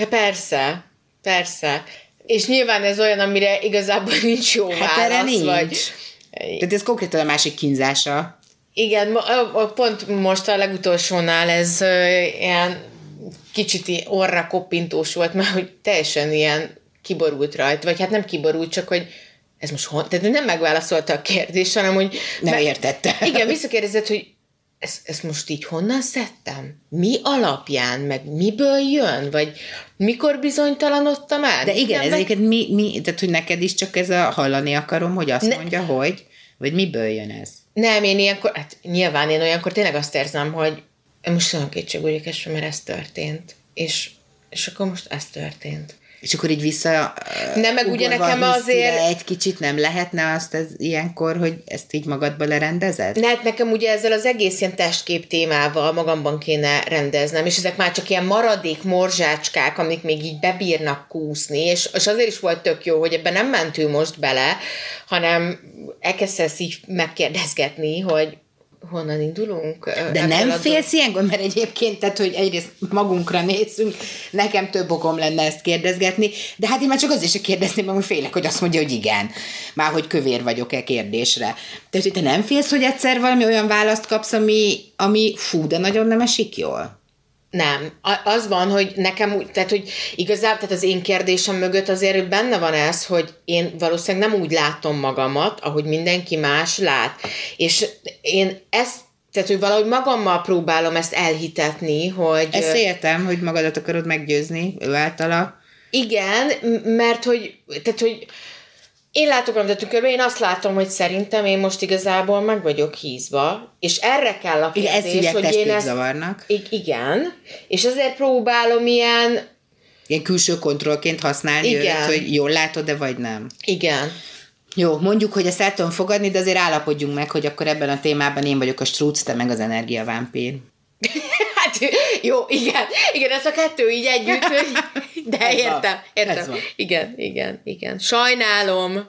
Persze. És nyilván ez olyan, amire igazából nincs jó válasz. Hát erre nincs. Vagy... Tehát ez konkrétan a másik kínzása. Igen, pont most a legutolsónál ez ilyen kicsit orra koppintós volt, mert hogy teljesen ilyen kiborult rajta, vagy hát nem kiborult, csak hogy ez most tehát nem megválaszolta a kérdést, hanem hogy... Nem értette. Igen, visszakérdezett, hogy ezt most így honnan szedtem? Mi alapján? Meg miből jön? Vagy mikor bizonytalanodtam el? De igen, ezeket tehát hogy neked is csak ez a hallani akarom, hogy azt mondja, hogy, vagy miből jön ez? Nem, én ilyenkor, hát nyilván én olyankor tényleg azt érzem, hogy most olyan kétségúgyok esve, mert ez történt. És akkor most ez történt. És akkor így vissza... Nem, meg ugye nekem azért... Egy kicsit nem lehetne azt ilyenkor, hogy ezt így magadba lerendezed? Hát nekem ugye ezzel az egész ilyen testkép témával magamban kéne rendeznem, és ezek már csak ilyen maradék morzsácskák, amik még így bebírnak kúszni, és azért is volt tök jó, hogy ebben nem mentünk most bele, hanem elkezdesz így megkérdezgetni, hogy honnan indulunk? De nem félsz ilyenkor? Mert egyébként, tehát, hogy egyrészt magunkra nézzünk, nekem több okom lenne ezt kérdezgetni, de hát én már csak azért se kérdezném, mert félek, hogy azt mondja, hogy igen. Már hogy kövér vagyok-e kérdésre. Tehát, hogy te nem félsz, hogy egyszer valami olyan választ kapsz, ami fú, de nagyon nem esik jól? Nem. Az van, hogy nekem úgy, tehát, hogy igazából, tehát az én kérdésem mögött azért benne van ez, hogy én valószínűleg nem úgy látom magamat, ahogy mindenki más lát. És én ezt, tehát, hogy valahogy magammal próbálom ezt elhitetni, hogy... Ezt értem, hogy magadat akarod meggyőzni ő általa. Igen, mert hogy én látok a tükörben, én azt látom, hogy szerintem én most igazából meg vagyok hízva, és erre kell a kérdés, ezt hogy én ezt... zavarnak. Igen, és azért próbálom ilyen külső kontrollként használni őt, hogy jól látod-e, vagy nem. Igen. Jó, mondjuk, hogy ezt el tudom fogadni, de azért állapodjunk meg, hogy akkor ebben a témában én vagyok a strúc, te meg az energiavámpír. Hát jó, igen, ez a kettő így együtt, de értem. Igen. Sajnálom.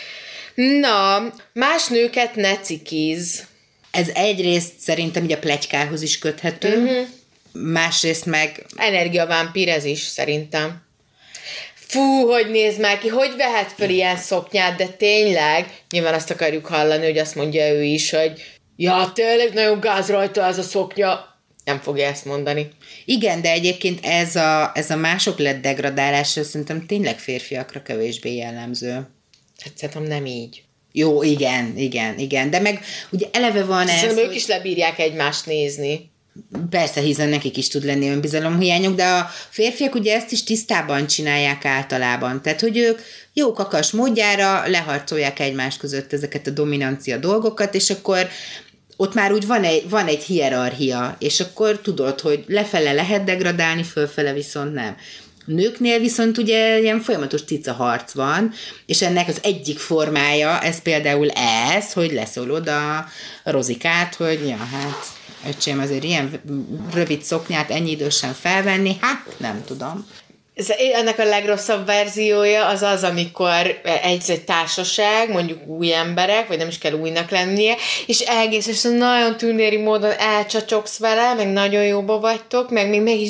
Na, más nőket ne cikiz. Ez egyrészt szerintem így a pletykához is köthető, másrészt meg... Energiavámpír ez is, szerintem. Fú, hogy néz már ki, hogy vehet föl ilyen szoknyát, de tényleg, nyilván azt akarjuk hallani, hogy azt mondja ő is, hogy ja, tényleg nagyon gáz rajta ez a szoknya. Nem fogja ezt mondani. Igen, de egyébként ez a másoklet degradálása szerintem tényleg férfiakra kevésbé jellemző. Hát szerintem nem így. Jó, igen, de meg ugye eleve van ez... Szerintem ők is lebírják egymást nézni. Persze, hiszen nekik is tud lenni önbizalomhiányuk, de a férfiak ugye ezt is tisztában csinálják általában. Tehát, hogy ők jó kakas módjára leharcolják egymás között ezeket a dominancia dolgokat, és akkor ott már úgy van egy hierarchia, és akkor tudod, hogy lefele lehet degradálni, fölfele viszont nem. Nőknél viszont ugye ilyen folyamatos cica harc van, és ennek az egyik formája, ez például ez, hogy leszólod a Rozikát, hogy ja, hát öcsém, azért ilyen rövid szoknyát ennyi idősen felvenni, hát nem tudom. Ennek a legrosszabb verziója az, amikor egy társaság, mondjuk új emberek, vagy nem is kell újnak lennie, és egész nagyon tűnéri módon elcsacsogsz vele, meg nagyon jóba vagytok, meg még is,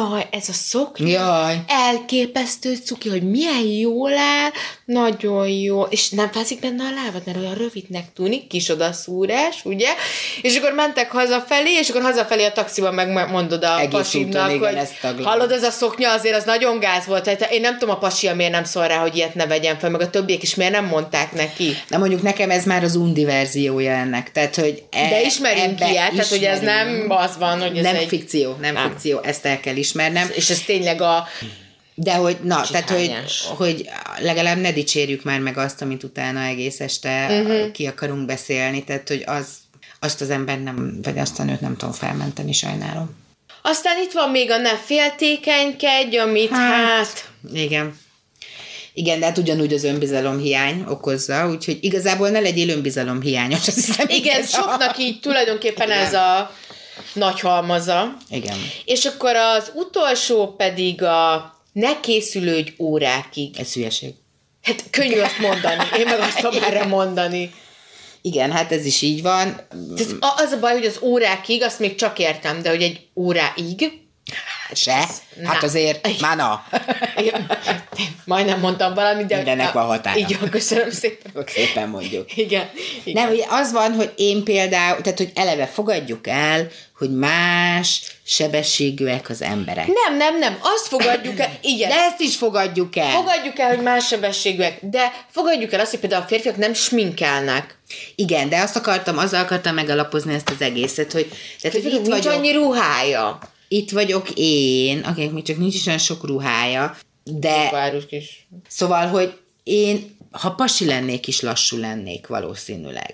jaj, ez a szoknya, Jaj. elképesztő cuki, hogy milyen jól áll, nagyon jó, és nem fázik benne a lábad, mert olyan rövidnek tűnik, kis odaszúrás, ugye? És akkor mentek hazafelé, és akkor hazafelé a taxiban megmondod a Egész pasidnak, úton, igen, hogy ezt taglalom. hallod, ez a szoknya azért az nagyon gáz volt, tehát én nem tudom a pasia miért nem szól rá, hogy ilyet ne vegyen fel, meg a többiek is miért nem mondták neki. Na mondjuk nekem ez már az undi verziója ennek, tehát hogy De ismerünk ilyet, tehát hogy ez nem az van, hogy ez nem egy... fikció, nem fikció, ezt el kell ismernem. És ez tényleg a... De hogy, na, tehát Csigányás. hogy legalább ne dicsérjük már meg azt, amit utána egész este ki akarunk beszélni, tehát hogy azt az ember nem, vagy azt a nőt nem tudom felmenteni, sajnálom. Aztán itt van még a ne féltékenykedj, amit hát... Igen. Igen, de hát ugyanúgy az önbizalomhiány okozza, úgyhogy igazából ne legyél önbizalomhiányos, azt hiszem. Igen, soknak így tulajdonképpen Igen. ez a nagy halmaza. Igen. És akkor az utolsó pedig a ne készülődj órákig. Ez hülyeség. Hát könnyű azt mondani, én meg azt tudom erre mondani. Igen, hát ez is így van. Tehát az a baj, hogy az órákig, azt még csak értem, de hogy egy óráig... Se? Hát Na. azért, már na. Igen, majdnem mondtam valamit, de... Mindennek van határa. Így van, köszönöm szépen. Szépen mondjuk. Igen. Nem, ugye az van, hogy én például, tehát hogy eleve fogadjuk el, hogy más sebességűek az emberek. Nem, azt fogadjuk el, igen. De ezt is fogadjuk el. Fogadjuk el, hogy más sebességűek, de fogadjuk el azt, hogy például a férfiak nem sminkelnek. Igen, de azzal akartam megalapozni ezt az egészet, hogy, tehát, hogy Nincs annyi ruhája. itt vagyok én, akinek még csak nincs is olyan sok ruhája, de Várjuk is. szóval, hogy én, ha pasi lennék is, lassú lennék valószínűleg.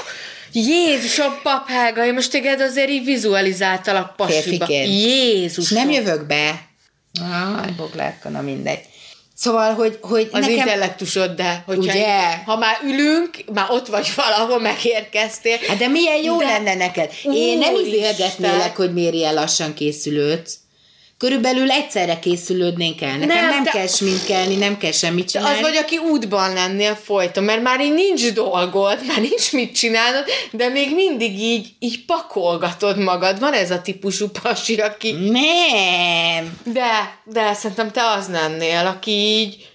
Jézusom, papága, én most téged azért így vizualizáltalak pasiba. Férfiként. És Jézusom. nem jövök be. Boglárka, na mindegy. Szóval, hogy Az nekem... intellektusod, de hogyha Ugye? ha már ülünk, már ott vagy valahol, megérkeztél. Hát de milyen jó De- lenne neked. Én nem Úristen! izélgetnélek, hogy miért ilyen lassan készülődsz. Körülbelül egyszerre készülődnénk el. Nekem nem de- kell sminkelni, nem kell semmit Az csinálni. vagy, aki útban lennél folyton, mert már így nincs dolgod, már nincs mit csinálnod, de még mindig így pakolgatod magad. Van ez a típusú pasi, aki... Nem. De szerintem te az lennél, aki így...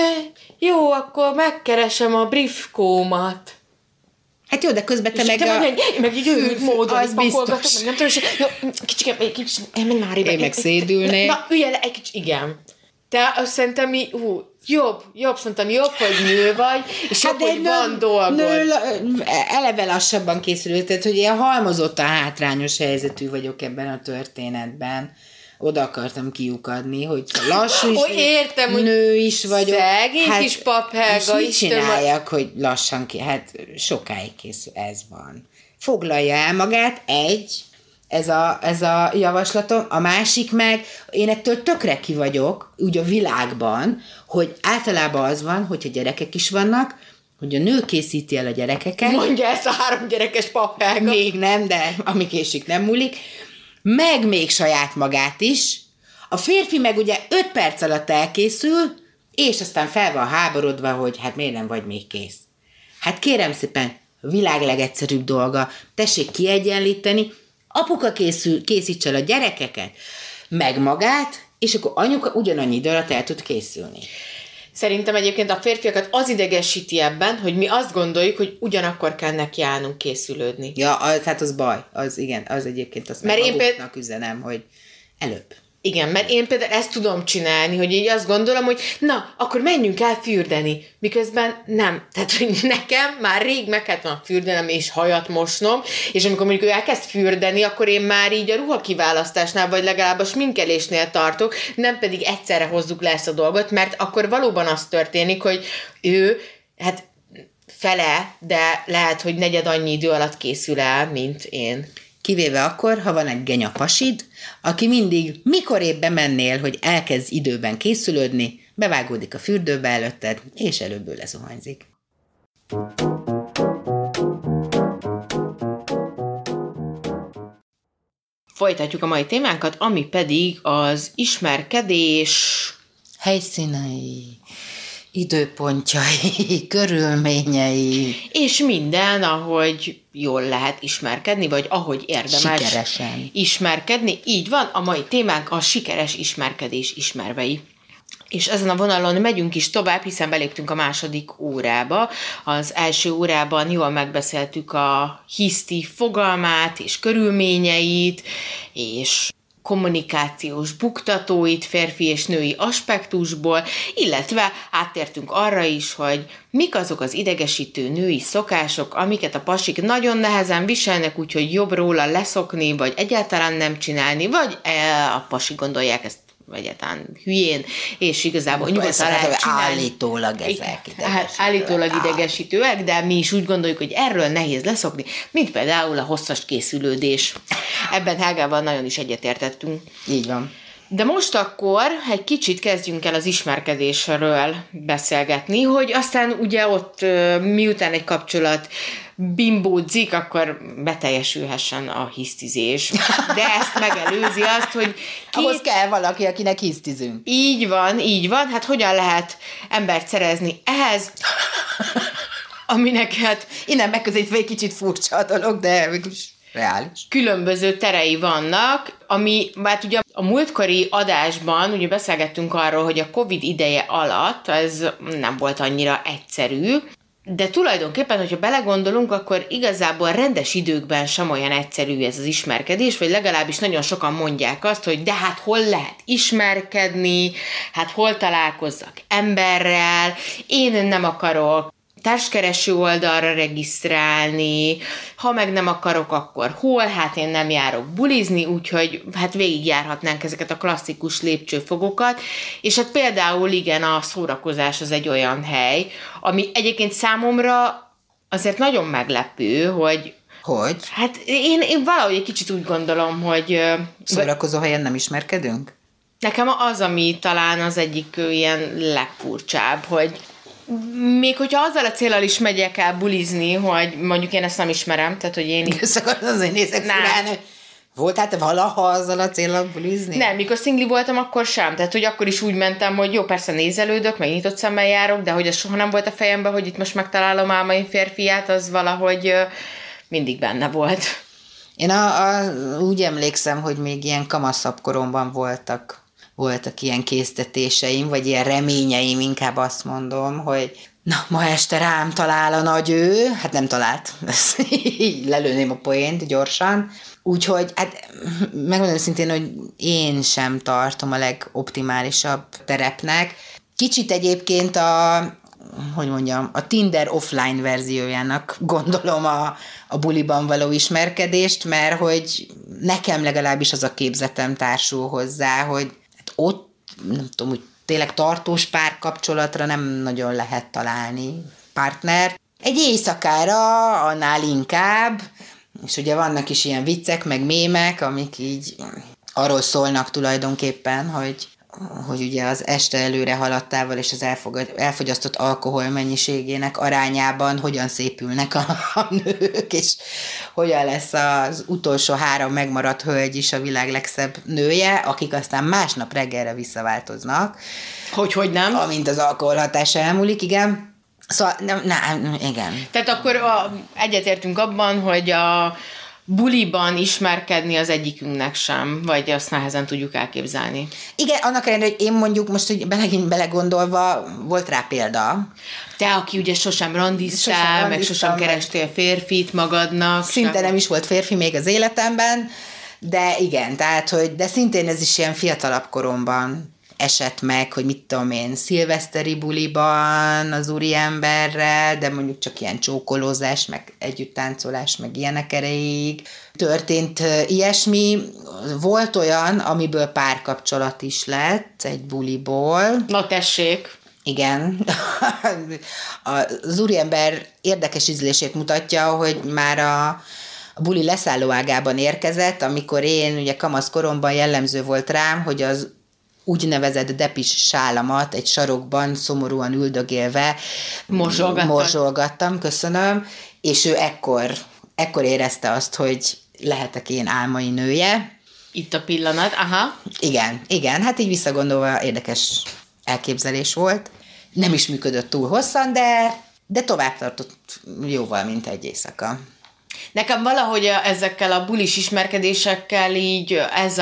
Jó, akkor megkeresem a briefkómat. Hát jó, de közben te És meg te a... meg így fűd módon az pakolgatok, biztos. meg nem tudom, és jó, kicsikém, egy kicsit, menj már Én meg szédülnék. Na, ülj el egy kicsit, igen. Te azt szerintem jobb, szerintem jobb, hogy nő vagy, és jobb, hogy van dolgod. Eleve lassabban készülő, tehát hogy ilyen halmozottan hátrányos helyzetű vagyok ebben a történetben. Oda akartam kiukadni, hogy lassú is, Értem, hogy nő is vagyok. szegény kis paphelga, most mit Isten csináljak, hogy lassan hát sokáig készül, ez van. Foglalja el magát, ez a javaslatom, a másik meg, én ettől tökre ki vagyok, úgy a világban, hogy általában az van, hogyha gyerekek is vannak, hogy a nő készíti el a gyerekeket. Mondja ezt a 3 gyerekes paphelga. Még nem, de ami késik nem múlik. Meg még saját magát is. A férfi meg ugye 5 perc alatt elkészül, és aztán fel van háborodva, hogy hát miért nem vagy még kész. Hát kérem szépen, a világ legegyszerűbb dolga, tessék kiegyenlíteni, apuka készíts el a gyerekeket, meg magát, és akkor anyuka ugyanannyi idő alatt el tud készülni. Szerintem egyébként a férfiakat az idegesíti ebben, hogy mi azt gondoljuk, hogy ugyanakkor kell nekiállnunk készülődni. Ja, hát az baj, az igen, az egyébként azt Mert meg én maguknak üzenem, hogy előbb. Igen, mert én például ezt tudom csinálni, hogy így azt gondolom, hogy na, akkor menjünk el fürdeni, miközben nem. Tehát, hogy nekem már rég meg kellett volna fürdenem és hajat mosnom, és amikor mondjuk ő elkezd fürdeni, akkor én már így a ruhakiválasztásnál, vagy legalább a sminkelésnél tartok, nem pedig egyszerre hozzuk le ezt a dolgot, mert akkor valóban az történik, hogy ő, hát fele, de lehet, hogy negyed annyi idő alatt készül el, mint én. Kivéve akkor, ha van egy genyapasid, aki mindig, mikor épp bemennél, hogy elkezd időben készülődni, bevágódik a fürdőbe előtted, és előbből lezuhanyzik. Folytatjuk a mai témánkat, ami pedig az ismerkedés... Helyszínei. időpontjai, körülményei. És minden, ahogy jól lehet ismerkedni, vagy ahogy érdemes Sikeresen ismerkedni. Így van, a mai témánk a sikeres ismerkedés ismervei. És ezen a vonalon megyünk is tovább, hiszen beléptünk a második órába. Az első órában jól megbeszéltük a hiszti fogalmát és körülményeit, és kommunikációs buktatóit férfi és női aspektusból, illetve áttértünk arra is, hogy mik azok az idegesítő női szokások, amiket a pasik nagyon nehezen viselnek, úgyhogy jobb róla leszokni, vagy egyáltalán nem csinálni, vagy a pasik gondolják ezt egyáltalán hülyén, és igazából nyugodtan lehet csinálni. Állítólag ezek állítólag idegesítőek, de mi is úgy gondoljuk, hogy erről nehéz leszokni, mint például a hosszas készülődés. Ebben Helgával nagyon is egyetértettünk. Így van. De most akkor egy kicsit kezdjünk el az ismerkedésről beszélgetni, hogy aztán ugye ott miután egy kapcsolat bimbódzik, akkor beteljesülhessen a hisztizés. De ezt megelőzi azt, hogy ahhoz kell valaki, akinek hisztizünk. Így van. Hát hogyan lehet embert szerezni ehhez, aminek hát innen megközelítve egy kicsit furcsa a dolog, de mégis reális. Különböző terei vannak, ami, hát ugye a múltkori adásban ugye beszélgettünk arról, hogy a Covid ideje alatt ez nem volt annyira egyszerű, de tulajdonképpen, hogyha belegondolunk, akkor igazából rendes időkben sem olyan egyszerű ez az ismerkedés, vagy legalábbis nagyon sokan mondják azt, hogy de hát hol lehet ismerkedni, hát hol találkozzak emberrel, én nem akarok társkereső oldalra regisztrálni, ha meg nem akarok, akkor hol? Hát én nem járok bulizni, úgyhogy hát végigjárhatnánk ezeket a klasszikus lépcsőfogokat, és hát például igen, a szórakozás az egy olyan hely, ami egyébként számomra azért nagyon meglepő, hogy Hát én valahogy egy kicsit úgy gondolom, hogy szórakozó helyen nem ismerkedünk? Nekem az, ami talán az egyik ilyen legfurcsább, hogy még hogyha azzal a céllal is megyek el bulizni, hogy mondjuk én ezt nem ismerem, tehát hogy én... Azért nézek furán, voltál te valaha azzal a céllal bulizni? Nem, mikor szingli voltam, akkor sem. Tehát, hogy akkor is úgy mentem, hogy jó, persze nézelődök, meg nyitott szemmel járok, de hogy ez soha nem volt a fejemben, hogy itt most megtalálom álmaim férfiát, az valahogy mindig benne volt. Én úgy emlékszem, hogy még ilyen kamaszabb koromban voltak ilyen késztetéseim, vagy ilyen reményeim, inkább azt mondom, hogy na, ma este rám talál a nagy ő, hát nem talált, így lelőném a poént gyorsan, úgyhogy hát megmondom szintén, hogy én sem tartom a legoptimálisabb terepnek. Kicsit egyébként a Tinder offline verziójának gondolom a buliban való ismerkedést, mert hogy nekem legalábbis az a képzetem társul hozzá, hogy ott, nem tudom, hogy tényleg tartós párkapcsolatra nem nagyon lehet találni partnert. Egy éjszakára annál inkább, és ugye vannak is ilyen viccek, meg mémek, amik így arról szólnak tulajdonképpen, hogy ugye az este előre haladtával és az elfogyasztott alkohol mennyiségének arányában hogyan szépülnek a nők, és hogyan lesz az utolsó 3 megmaradt hölgy is a világ legszebb nője, akik aztán másnap reggelre visszaváltoznak. Hogy nem? Amint az alkohol hatása elmúlik, igen. Szóval, igen. Tehát akkor egyetértünk abban, hogy a buliban ismerkedni az egyikünknek sem, vagy azt nehezen tudjuk elképzelni. Igen, annak ellenére, hogy én mondjuk most, hogy belegondolva, volt rá példa. Te, aki ugye sosem randiztál, meg sosem kerestél férfit magadnak. Szinte nem is volt férfi még az életemben, de igen, tehát, de szintén ez is ilyen fiatalabb koromban esett meg, hogy mit tudom én, szilveszteri buliban az úriemberrel, de mondjuk csak ilyen csókolózás, meg együttáncolás, meg ilyenek erejéig történt ilyesmi. Volt olyan, amiből párkapcsolat is lett egy buliból. Na tessék! Igen. Az úriember érdekes ízlését mutatja, hogy már a buli leszállóágában érkezett, amikor én ugye kamaszkoromban jellemző volt rám, hogy az úgynevezett depis sálamat egy sarokban szomorúan üldögélve morzsolgattam, köszönöm, és ő ekkor érezte azt, hogy lehetek én álmai nője. Itt a pillanat, aha. Igen, hát így visszagondolva érdekes elképzelés volt. Nem is működött túl hosszan, de tovább tartott jóval, mint egy éjszaka. Nekem valahogy ezekkel a bulis ismerkedésekkel így ez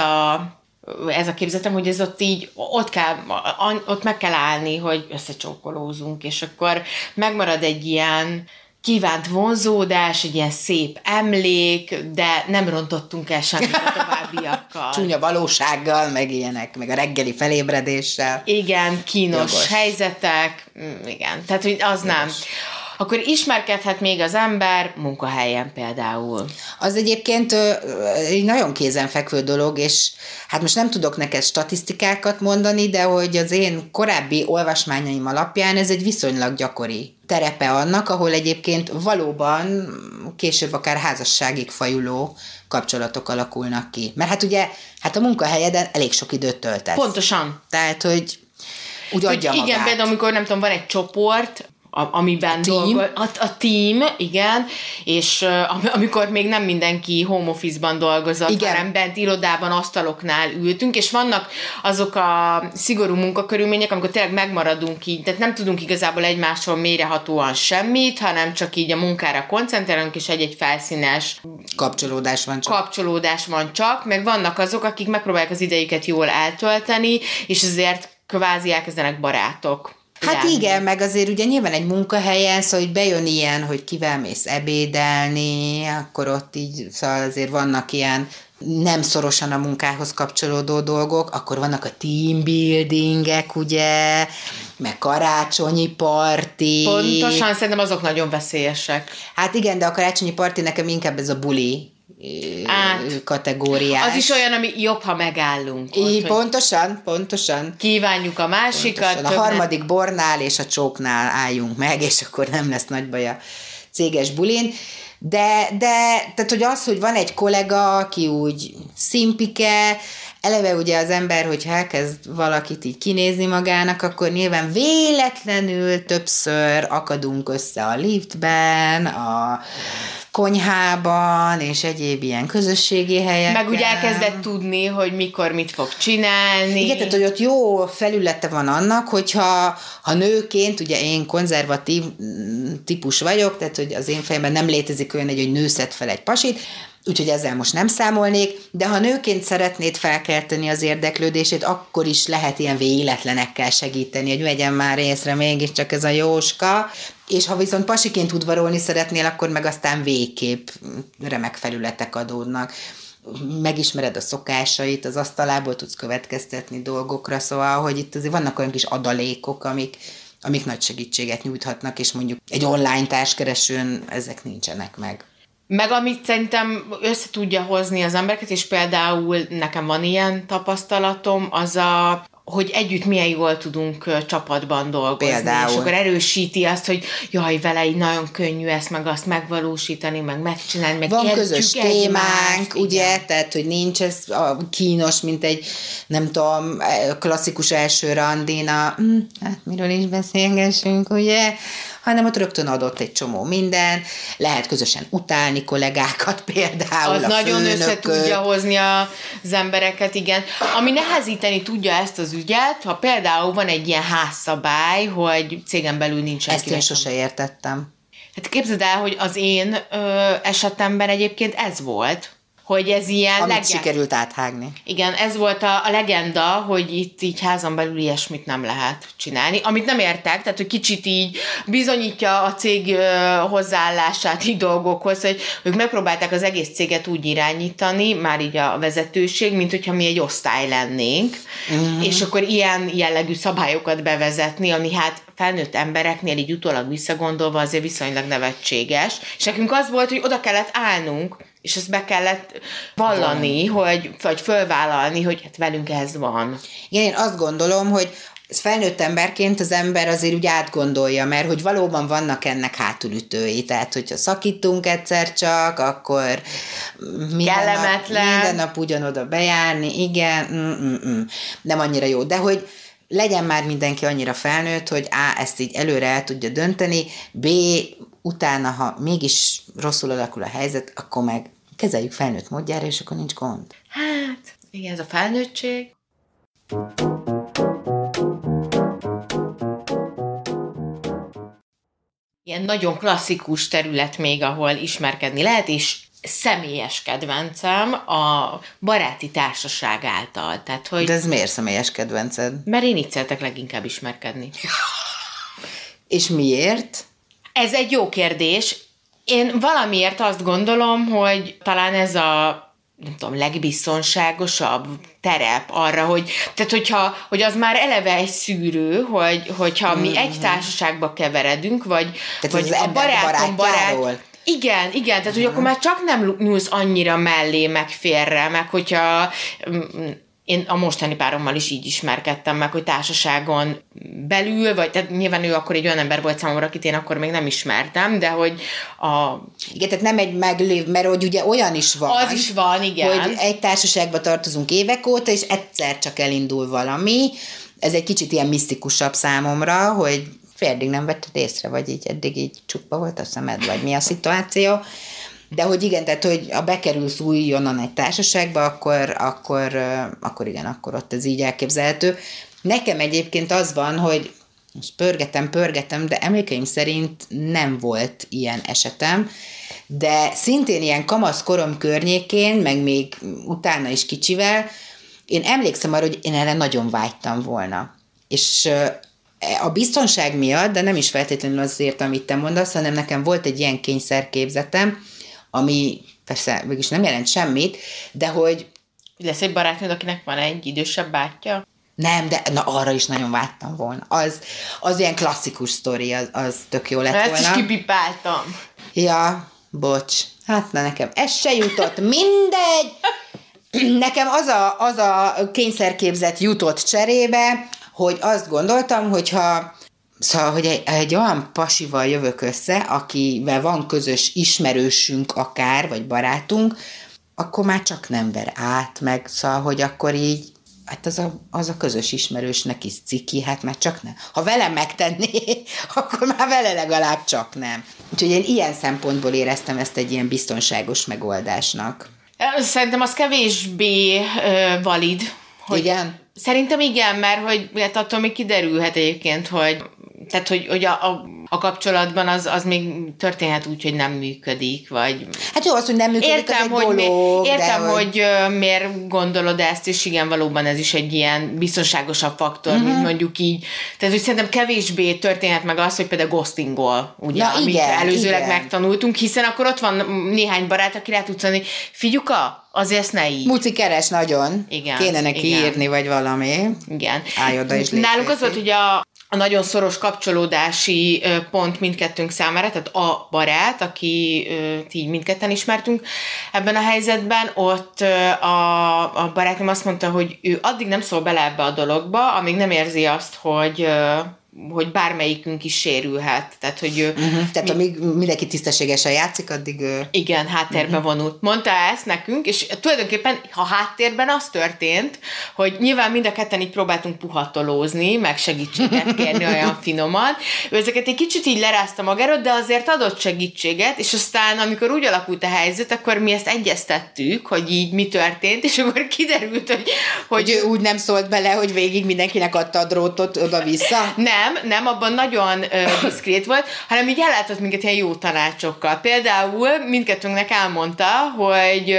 a képzetem, hogy ez ott így, ott meg kell állni, hogy összecsókolózunk, és akkor megmarad egy ilyen kívánt vonzódás, egy ilyen szép emlék, de nem rontottunk el semmit a továbbiakkal. Csúnya valósággal, meg ilyenek, meg a reggeli felébredéssel. Igen, kínos helyzetek, igen, tehát hogy az nem. Akkor ismerkedhet még az ember munkahelyen például. Az egyébként egy nagyon kézenfekvő dolog, és hát most nem tudok neked statisztikákat mondani, de hogy az én korábbi olvasmányaim alapján ez egy viszonylag gyakori terepe annak, ahol egyébként valóban később akár házasságig fajuló kapcsolatok alakulnak ki. Mert hát ugye, a munkahelyeden elég sok időt töltesz. Pontosan. Tehát, hogy úgy adja magát. Igen, például amikor nem tudom, van egy csoport, amiben a team, igen, és amikor még nem mindenki home office-ban dolgozott, igen, hanem bent irodában, asztaloknál ültünk, és vannak azok a szigorú munkakörülmények, amikor tényleg megmaradunk így, tehát nem tudunk igazából egymásról mélyrehatóan semmit, hanem csak így a munkára koncentrálunk, és egy felszínes kapcsolódás van csak, meg vannak azok, akik megpróbálják az idejüket jól eltölteni, és ezért kvázi elkezdenek barátok. Hát igen, meg azért ugye nyilván egy munkahelyen, szóval hogy bejön ilyen, hogy kivel mész ebédelni, akkor ott így, szóval azért vannak ilyen nem szorosan a munkához kapcsolódó dolgok, akkor vannak a teambuildingek, ugye, meg karácsonyi parti. Pontosan, szerintem azok nagyon veszélyesek. Hát igen, de a karácsonyi parti nekem inkább ez a buli kategóriás. Az is olyan, ami jobb, ha megállunk. Ott, pontosan. Kívánjuk a másikat. Pontosan. A harmadik bornál és a csóknál álljunk meg, és akkor nem lesz nagy baj a céges bulin. De tehát, hogy az, hogy van egy kollega, aki úgy szimpike, eleve ugye az ember, hogyha elkezd valakit így kinézni magának, akkor nyilván véletlenül többször akadunk össze a liftben, a konyhában, és egyéb ilyen közösségi helyeken. Meg úgy elkezdett tudni, hogy mikor mit fog csinálni. Igen, tehát hogy ott jó felülete van annak, hogyha nőként, ugye én konzervatív típus vagyok, tehát hogy az én fejemben nem létezik olyan, hogy nő szed fel egy pasit, úgyhogy ezzel most nem számolnék, de ha nőként szeretnéd felkelteni az érdeklődését, akkor is lehet ilyen véletlenekkel segíteni, hogy vegyen már észre mégiscsak ez a Jóska, és ha viszont pasiként udvarolni szeretnél, akkor meg aztán végképp remek felületek adódnak. Megismered a szokásait, az asztalából tudsz következtetni dolgokra, szóval, hogy itt azért vannak olyan kis adalékok, amik nagy segítséget nyújthatnak, és mondjuk egy online társkeresőn ezek nincsenek meg. Meg amit szerintem össze tudja hozni az embereket, és például nekem van ilyen tapasztalatom, az hogy együtt milyen jól tudunk csapatban dolgozni. Például. És akkor erősíti azt, hogy jaj, vele így nagyon könnyű ezt, meg azt megvalósítani, meg megcsinálni, meg van közös témánk, ugye, igen. Tehát, hogy nincs ez kínos, mint egy, nem tudom, klasszikus első randina, hát miről is beszélgessünk, ugye, hanem ott rögtön adott egy csomó minden, lehet közösen utálni kollégákat például, az nagyon össze tudja hozni az embereket, igen. Ami nehezíteni tudja ezt az ügyet, ha például van egy ilyen házszabály, hogy cégen belül nincsen. Ezt én sose értettem. Hát képzeld el, hogy az én esetemben egyébként ez volt, hogy ez ilyen... Amit sikerült áthágni. Igen, ez volt a legenda, hogy itt így házon belül ilyesmit nem lehet csinálni, amit nem értek, tehát hogy kicsit így bizonyítja a cég hozzáállását így dolgokhoz, hogy ők megpróbálták az egész céget úgy irányítani, már így a vezetőség, mint hogyha mi egy osztály lennénk, és akkor ilyen jellegű szabályokat bevezetni, ami hát felnőtt embereknél így utólag visszagondolva azért viszonylag nevetséges. És nekünk az volt, hogy oda kellett állnunk, és ezt be kellett vallani, vagy fölvállalni, hogy hát velünk ez van. Igen, én azt gondolom, hogy ez felnőtt emberként az ember azért úgy átgondolja, mert hogy valóban vannak ennek hátulütői, tehát hogyha szakítunk egyszer csak, akkor minden nap ugyanoda bejárni, igen, nem annyira jó, de hogy legyen már mindenki annyira felnőtt, hogy A, ezt így előre el tudja dönteni, B, utána, ha mégis rosszul alakul a helyzet, akkor meg kezeljük felnőtt módjára, és akkor nincs gond. Hát, igen, ez a felnőttség. ilyen nagyon klasszikus terület még, ahol ismerkedni lehet, és személyes kedvencem a baráti társaság által. Tehát, hogy... De ez miért személyes kedvenced? Mert én így szeretek leginkább ismerkedni. És miért? Ez egy jó kérdés. Én valamiért azt gondolom, hogy talán ez a nem tudom, legbiztonságosabb terep arra, hogy az már eleve egy szűrő, hogyha mi egy társaságba keveredünk, vagy a barátom barát. Igen, tehát hogy akkor már csak nem nyúlsz annyira mellé, meg félre, meg hogyha én a mostani párommal is így ismerkedtem meg, hogy társaságon belül, vagy tehát nyilván ő akkor egy olyan ember volt számomra, akit én akkor még nem ismertem, de hogy Igen, tehát nem egy meglév, mert hogy ugye olyan is van. Az is van, igen. Hogy egy társaságba tartozunk évek óta, és egyszer csak elindul valami. Ez egy kicsit ilyen misztikusabb számomra, hogy félig nem vetted észre, vagy így eddig így csukva volt a szemed, vagy mi a szituáció. De hogy igen, tehát hogy ha bekerülsz újonnan egy társaságba, akkor igen, akkor ott ez így elképzelhető. Nekem egyébként az van, hogy most pörgetem, de emlékeim szerint nem volt ilyen esetem, de szintén ilyen kamaszkorom környékén, meg még utána is kicsivel, én emlékszem arra, hogy én erre nagyon vágytam volna. És a biztonság miatt, de nem is feltétlenül azért, amit te mondasz, hanem nekem volt egy ilyen kényszerképzetem, ami persze mégis nem jelent semmit, de hogy... Lesz egy barátnőd, akinek van egy idősebb bátyja? Nem, de arra is nagyon vágytam volna. Az ilyen klasszikus sztori, az tök jó lett volna. Ezt is kipipáltam. Ja, bocs. Hát na nekem ez se jutott, mindegy. Nekem az a kényszerképzet jutott cserébe, hogy azt gondoltam, Szóval, hogy egy olyan pasival jövök össze, akivel van közös ismerősünk akár, vagy barátunk, akkor már csak nem ver át, meg szóval, hogy akkor így, hát az a közös ismerősnek is ciki, hát már csak nem. Ha velem megtenné, akkor már vele legalább csak nem. Úgyhogy én ilyen szempontból éreztem ezt egy ilyen biztonságos megoldásnak. Szerintem az kevésbé valid. Igen? Szerintem igen, mert hogy hát attól még kiderülhet egyébként, hogy a kapcsolatban az még történhet úgy, hogy nem működik, vagy... Hát jó, az, hogy nem működik, értem, az egy dolog. Hogy miért gondolod ezt, és igen, valóban ez is egy ilyen biztonságosabb faktor, mint mondjuk így. Tehát, hogy szerintem kevésbé történhet meg az, hogy például ghostingol, ugye, amit előzőleg megtanultunk, hiszen akkor ott van néhány barát, aki rá tudsz mondani, figyuka, azért ezt ne így. Muci keres nagyon. Igen. Kéne neki írni, vagy valami. Igen. Állj oda is légy. Nálunk az volt, hogy a nagyon szoros kapcsolódási pont mindkettőnk számára, tehát a barát, aki így mindketten ismertünk ebben a helyzetben, ott a barátom azt mondta, hogy ő addig nem szól bele ebbe a dologba, amíg nem érzi azt, hogy bármelyikünk is sérülhet. Tehát, hogy tehát amíg mindenki tisztességesen játszik, addig... Igen, háttérbe vonult. Mondta ezt nekünk, és tulajdonképpen, ha háttérben az történt, hogy nyilván mind a ketten így próbáltunk puhatolózni, meg segítséget kérni olyan finoman. Ő ezeket egy kicsit így lerázta magáról, de azért adott segítséget, és aztán, amikor úgy alakult a helyzet, akkor mi ezt egyeztettük, hogy így mi történt, és akkor kiderült, hogy ő úgy nem szólt bele, hogy végig mindenkinek adta a drótot oda-vissza? Nem, abban nagyon diszkrét volt, hanem így ellátott minket ilyen jó tanácsokkal. Például mindkettőnknek elmondta, hogy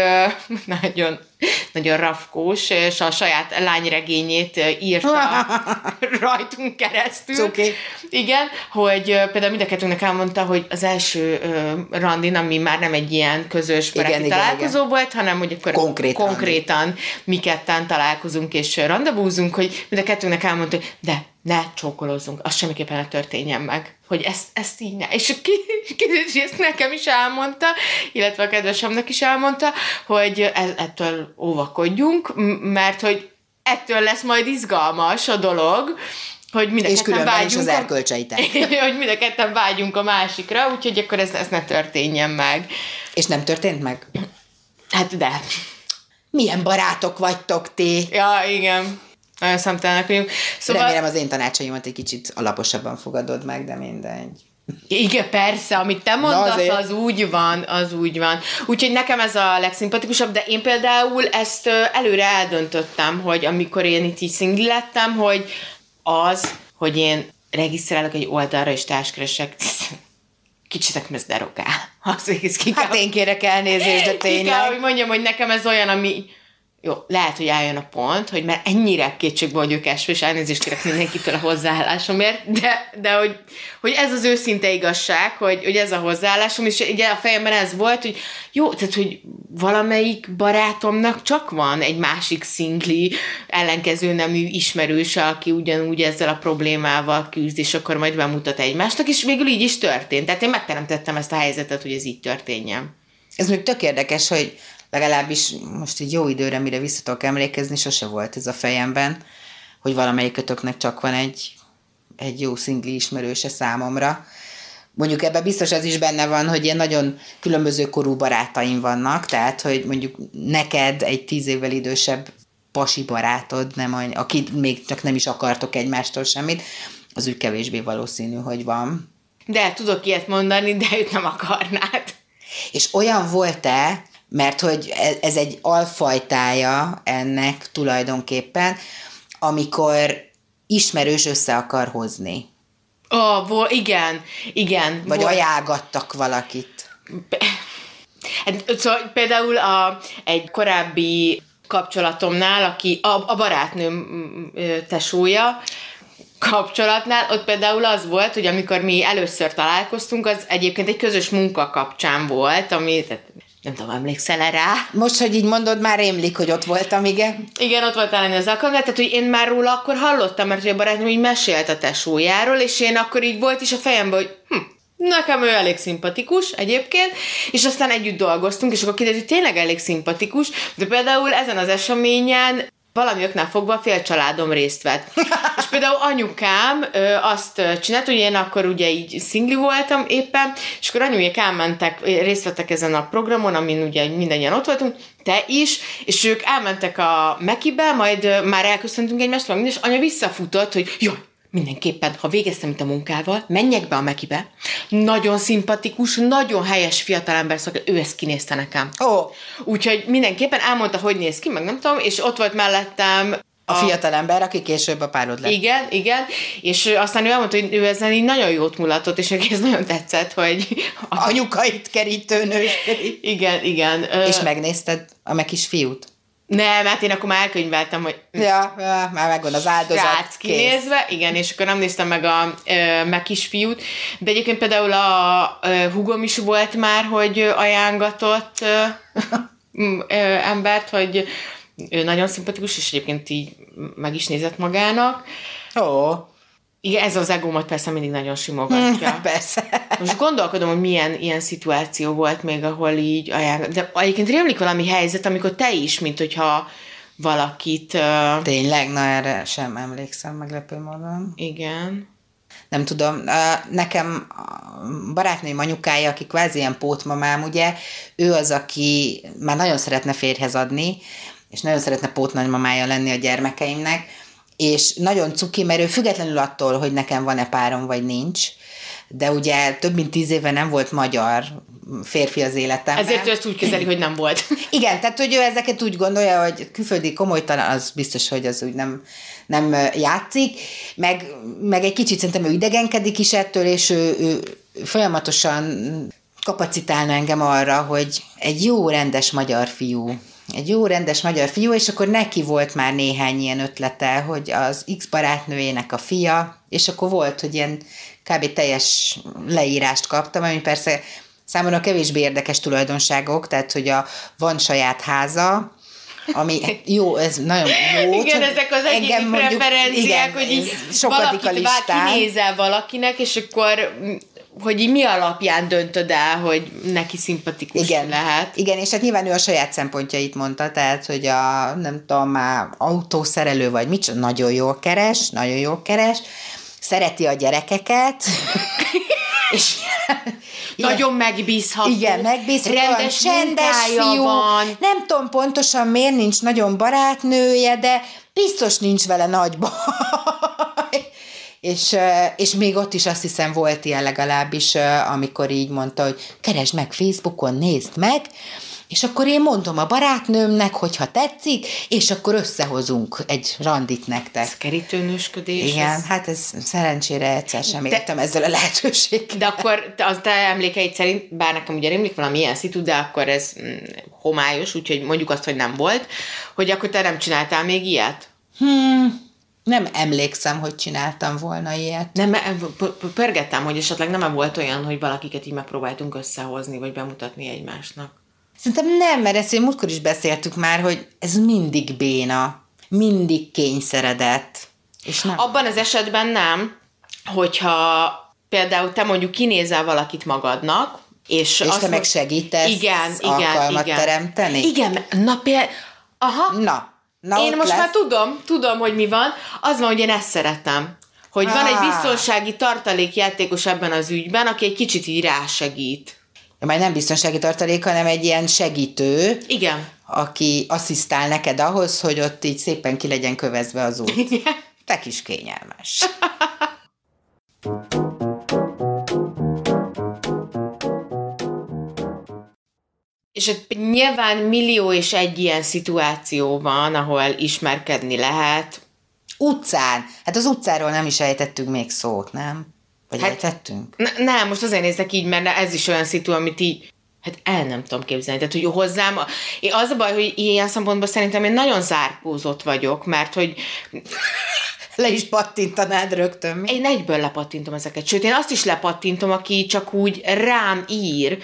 nagyon rafkós, és a saját lányregényét írta rajtunk keresztül. Cuki. Igen, hogy például mind a kettőnknek elmondta, hogy az első randin, ami már nem egy ilyen közös baráti találkozó volt, hanem hogy akkor konkrétan mi ketten találkozunk és randevúzunk, hogy mind a kettőnknek elmondta, hogy de ne csókolózzunk, az semmiképpen ne történjen meg, hogy ezt így ne. És ezt nekem is elmondta, illetve a kedvesemnek is elmondta, hogy ettől óvakodjunk, mert hogy ettől lesz majd izgalmas a dolog, hogy mind a ketten vágyunk, az erkölcseitek. Hogy mind a ketten vágyunk a másikra, úgyhogy akkor ez ne történjen meg. És nem történt meg? Hát de. Milyen barátok vagytok ti? Ja, igen. Nagyon számtelenek vagyunk. Szóval... Remélem az én tanácsaimat egy kicsit alaposabban fogadod meg, de mindegy. Igen, persze, amit te mondasz, az úgy van. Úgyhogy nekem ez a legszimpatikusabb, de én például ezt előre eldöntöttem, hogy amikor én itt így szingli lettem, hogy én regisztrálok egy oldalra és társkeresek kicsit ez derogál. Hát én kérek elnézést, de tényleg. Inkább, hogy mondjam, hogy nekem ez olyan, ami... Jó, lehet, hogy álljon a pont, hogy már ennyire kétségbe vagyok esve, és elnézést kérek mindenkitől a hozzáállásomért, de hogy ez az őszinte igazság, hogy ez a hozzáállásom, és ugye a fejemben ez volt, hogy jó, tehát, hogy valamelyik barátomnak csak van egy másik szingli ellenkező nemű ismerőse, aki ugyanúgy ezzel a problémával küzd, és akkor majd bemutat egymásnak, és végül így is történt. Tehát én megteremtettem ezt a helyzetet, hogy ez így történjen. Ez még tök érdekes, hogy legalábbis most így jó időre, mire vissza tudok emlékezni, sose volt ez a fejemben, hogy valamelyikötöknek csak van egy jó szingli ismerőse számomra. Mondjuk ebben biztos az is benne van, hogy ilyen nagyon különböző korú barátaim vannak, tehát, hogy mondjuk neked egy 10 évvel idősebb pasi barátod, akit még csak nem is akartok egymástól semmit, az úgy kevésbé valószínű, hogy van. De tudok ilyet mondani, de őt nem akarnád. És olyan volt-e, mert hogy ez egy alfajtája ennek tulajdonképpen, amikor ismerős össze akar hozni. Igen. Vagy ajánlgattak valakit. Szóval például egy korábbi kapcsolatomnál, aki a barátnőm tesója kapcsolatnál, ott például az volt, hogy amikor mi először találkoztunk, az egyébként egy közös munka kapcsán volt, ami... Nem tudom, emlékszel rá? Most, hogy így mondod, már rémlik, hogy ott voltam, igen. Igen, ott voltál lenni az alkalommal, tehát, hogy én már róla akkor hallottam, mert a barátnőm így mesélt a tesójáról, és én akkor így volt is a fejemben, hogy nekem ő elég szimpatikus egyébként, és aztán együtt dolgoztunk, és akkor kiderült, hogy tényleg elég szimpatikus, de például ezen az eseményen valami oknál fogva fél családom részt vett. És például anyukám azt csinált, hogy én akkor ugye így szingli voltam éppen, és akkor anyumék elmentek, részt vettek ezen a programon, amin ugye mindannyian ott voltunk, te is, és ők elmentek a Mekibe, majd már elköszöntünk egymástól, és anya visszafutott, hogy jaj, mindenképpen, ha végeztem itt a munkával, menjek be a Mekibe. Nagyon szimpatikus, nagyon helyes fiatalember, szóval ő ezt kinézte nekem. Úgyhogy mindenképpen elmondta, hogy néz ki, meg nem tudom, és ott volt mellettem a fiatalember, aki később a párod lett. Igen, és aztán ő elmondta, hogy ő ezen így nagyon jót mulatott, és neki ez nagyon tetszett, hogy... Anyukait kerítő nőskedik. Igen. És megnézted a megkis fiút? Nem, hát én akkor már elkönyveltem, hogy... Ja, már megvan az áldozat. Srác kinézve, igen, és akkor nem néztem meg a kisfiút, de egyébként például a húgom is volt már, hogy ajángatott embert, hogy ő nagyon szimpatikus, és egyébként így meg is nézett magának. Igen, ez az egómat persze mindig nagyon simogatja. Persze. Most gondolkodom, hogy milyen ilyen szituáció volt még, ahol így de egyébként rémlik valami helyzet, amikor te is, mint hogyha valakit... Tényleg? Na, erre sem emlékszem, meglepő módon. Igen. Nem tudom, nekem a barátnőim anyukája, aki kvázi ilyen pótmamám, ugye, ő az, aki már nagyon szeretne férjhez adni, és nagyon szeretne pótnagymamája lenni a gyermekeimnek, és nagyon cuki, mert ő függetlenül attól, hogy nekem van-e párom, vagy nincs, de ugye több mint 10 éve nem volt magyar férfi az életemben. Ezért ő ezt úgy kezeli, hogy nem volt. Igen, tehát hogy ő ezeket úgy gondolja, hogy külföldi komolytalan, az biztos, hogy az úgy nem játszik, meg egy kicsit szerintem ő idegenkedik is ettől, és ő folyamatosan kapacitálna engem arra, hogy egy jó rendes magyar fiú, és akkor neki volt már néhány ilyen ötlete, hogy az X barátnőjének a fia, és akkor volt, hogy ilyen kb. Teljes leírást kaptam, ami persze számomra kevésbé érdekes tulajdonságok, tehát, hogy van saját háza, ami jó, ez nagyon jó. Igen, ezek az egyéni preferenciák, hogy így valakit kinézel valakinek, és akkor hogy így mi alapján döntöd el, hogy neki szimpatikus lehet. Igen, és hát nyilván ő a saját szempontjait mondta, tehát, hogy nem tudom, már autószerelő vagy mit, nagyon jól keres, szereti a gyerekeket, és nagyon megbízható. Igen, megbízható. Rendes csendes fiú. Van. Nem tudom pontosan miért nincs nagyon barátnője, de biztos nincs vele nagy baj. És még ott is azt hiszem volt ilyen legalábbis, amikor így mondta, hogy keresd meg Facebookon, nézd meg, És akkor én mondom a barátnőmnek, hogyha tetszik, és akkor összehozunk egy randit nektek. Ez kerítőnősködés. Igen, hát ez szerencsére egyszer sem értem ezzel a lehetőséggel. De akkor a te emlékeid szerint, bár nekem ugye rémlik valami ilyen szitu, de akkor ez homályos, úgyhogy mondjuk azt, hogy nem volt, hogy akkor te nem csináltál még ilyet? Nem emlékszem, hogy csináltam volna ilyet. Nem, pörgettem, hogy esetleg nem volt olyan, hogy valakiket így megpróbáltunk összehozni, vagy bemutatni egymásnak. Szerintem nem, mert ezt múltkor is beszéltük már, hogy ez mindig béna, mindig kényszeredett. És nem. Abban az esetben nem, hogyha például te mondjuk kinézel valakit magadnak, és te azt meg segítesz alkalmat teremteni? Igen, aha. Na én most már tudom, hogy mi van. Az van, hogy én ezt szeretem. Hogy van egy biztonsági tartalékjátékos ebben az ügyben, aki egy kicsit így rásegít. Már nem biztonsági tartalék, hanem egy ilyen segítő, igen, aki asszisztál neked ahhoz, hogy ott így szépen ki legyen kövezve az út. Igen. Te kis kényelmes. És nyilván millió és egy ilyen szituáció van, ahol ismerkedni lehet. Utcán. Hát az utcáról nem is ejtettünk még szót, nem? Vagy ejtettünk? Nem, most azért néznek így, mert ez is olyan szitu, amit így, hát el nem tudom képzelni. Tehát, hogy hozzám, az a baj, hogy ilyen szempontból szerintem én nagyon zárkózott vagyok, mert hogy le is pattintanád rögtön. Én egyből lepattintom ezeket. Sőt, én azt is lepattintom, aki csak úgy rám ír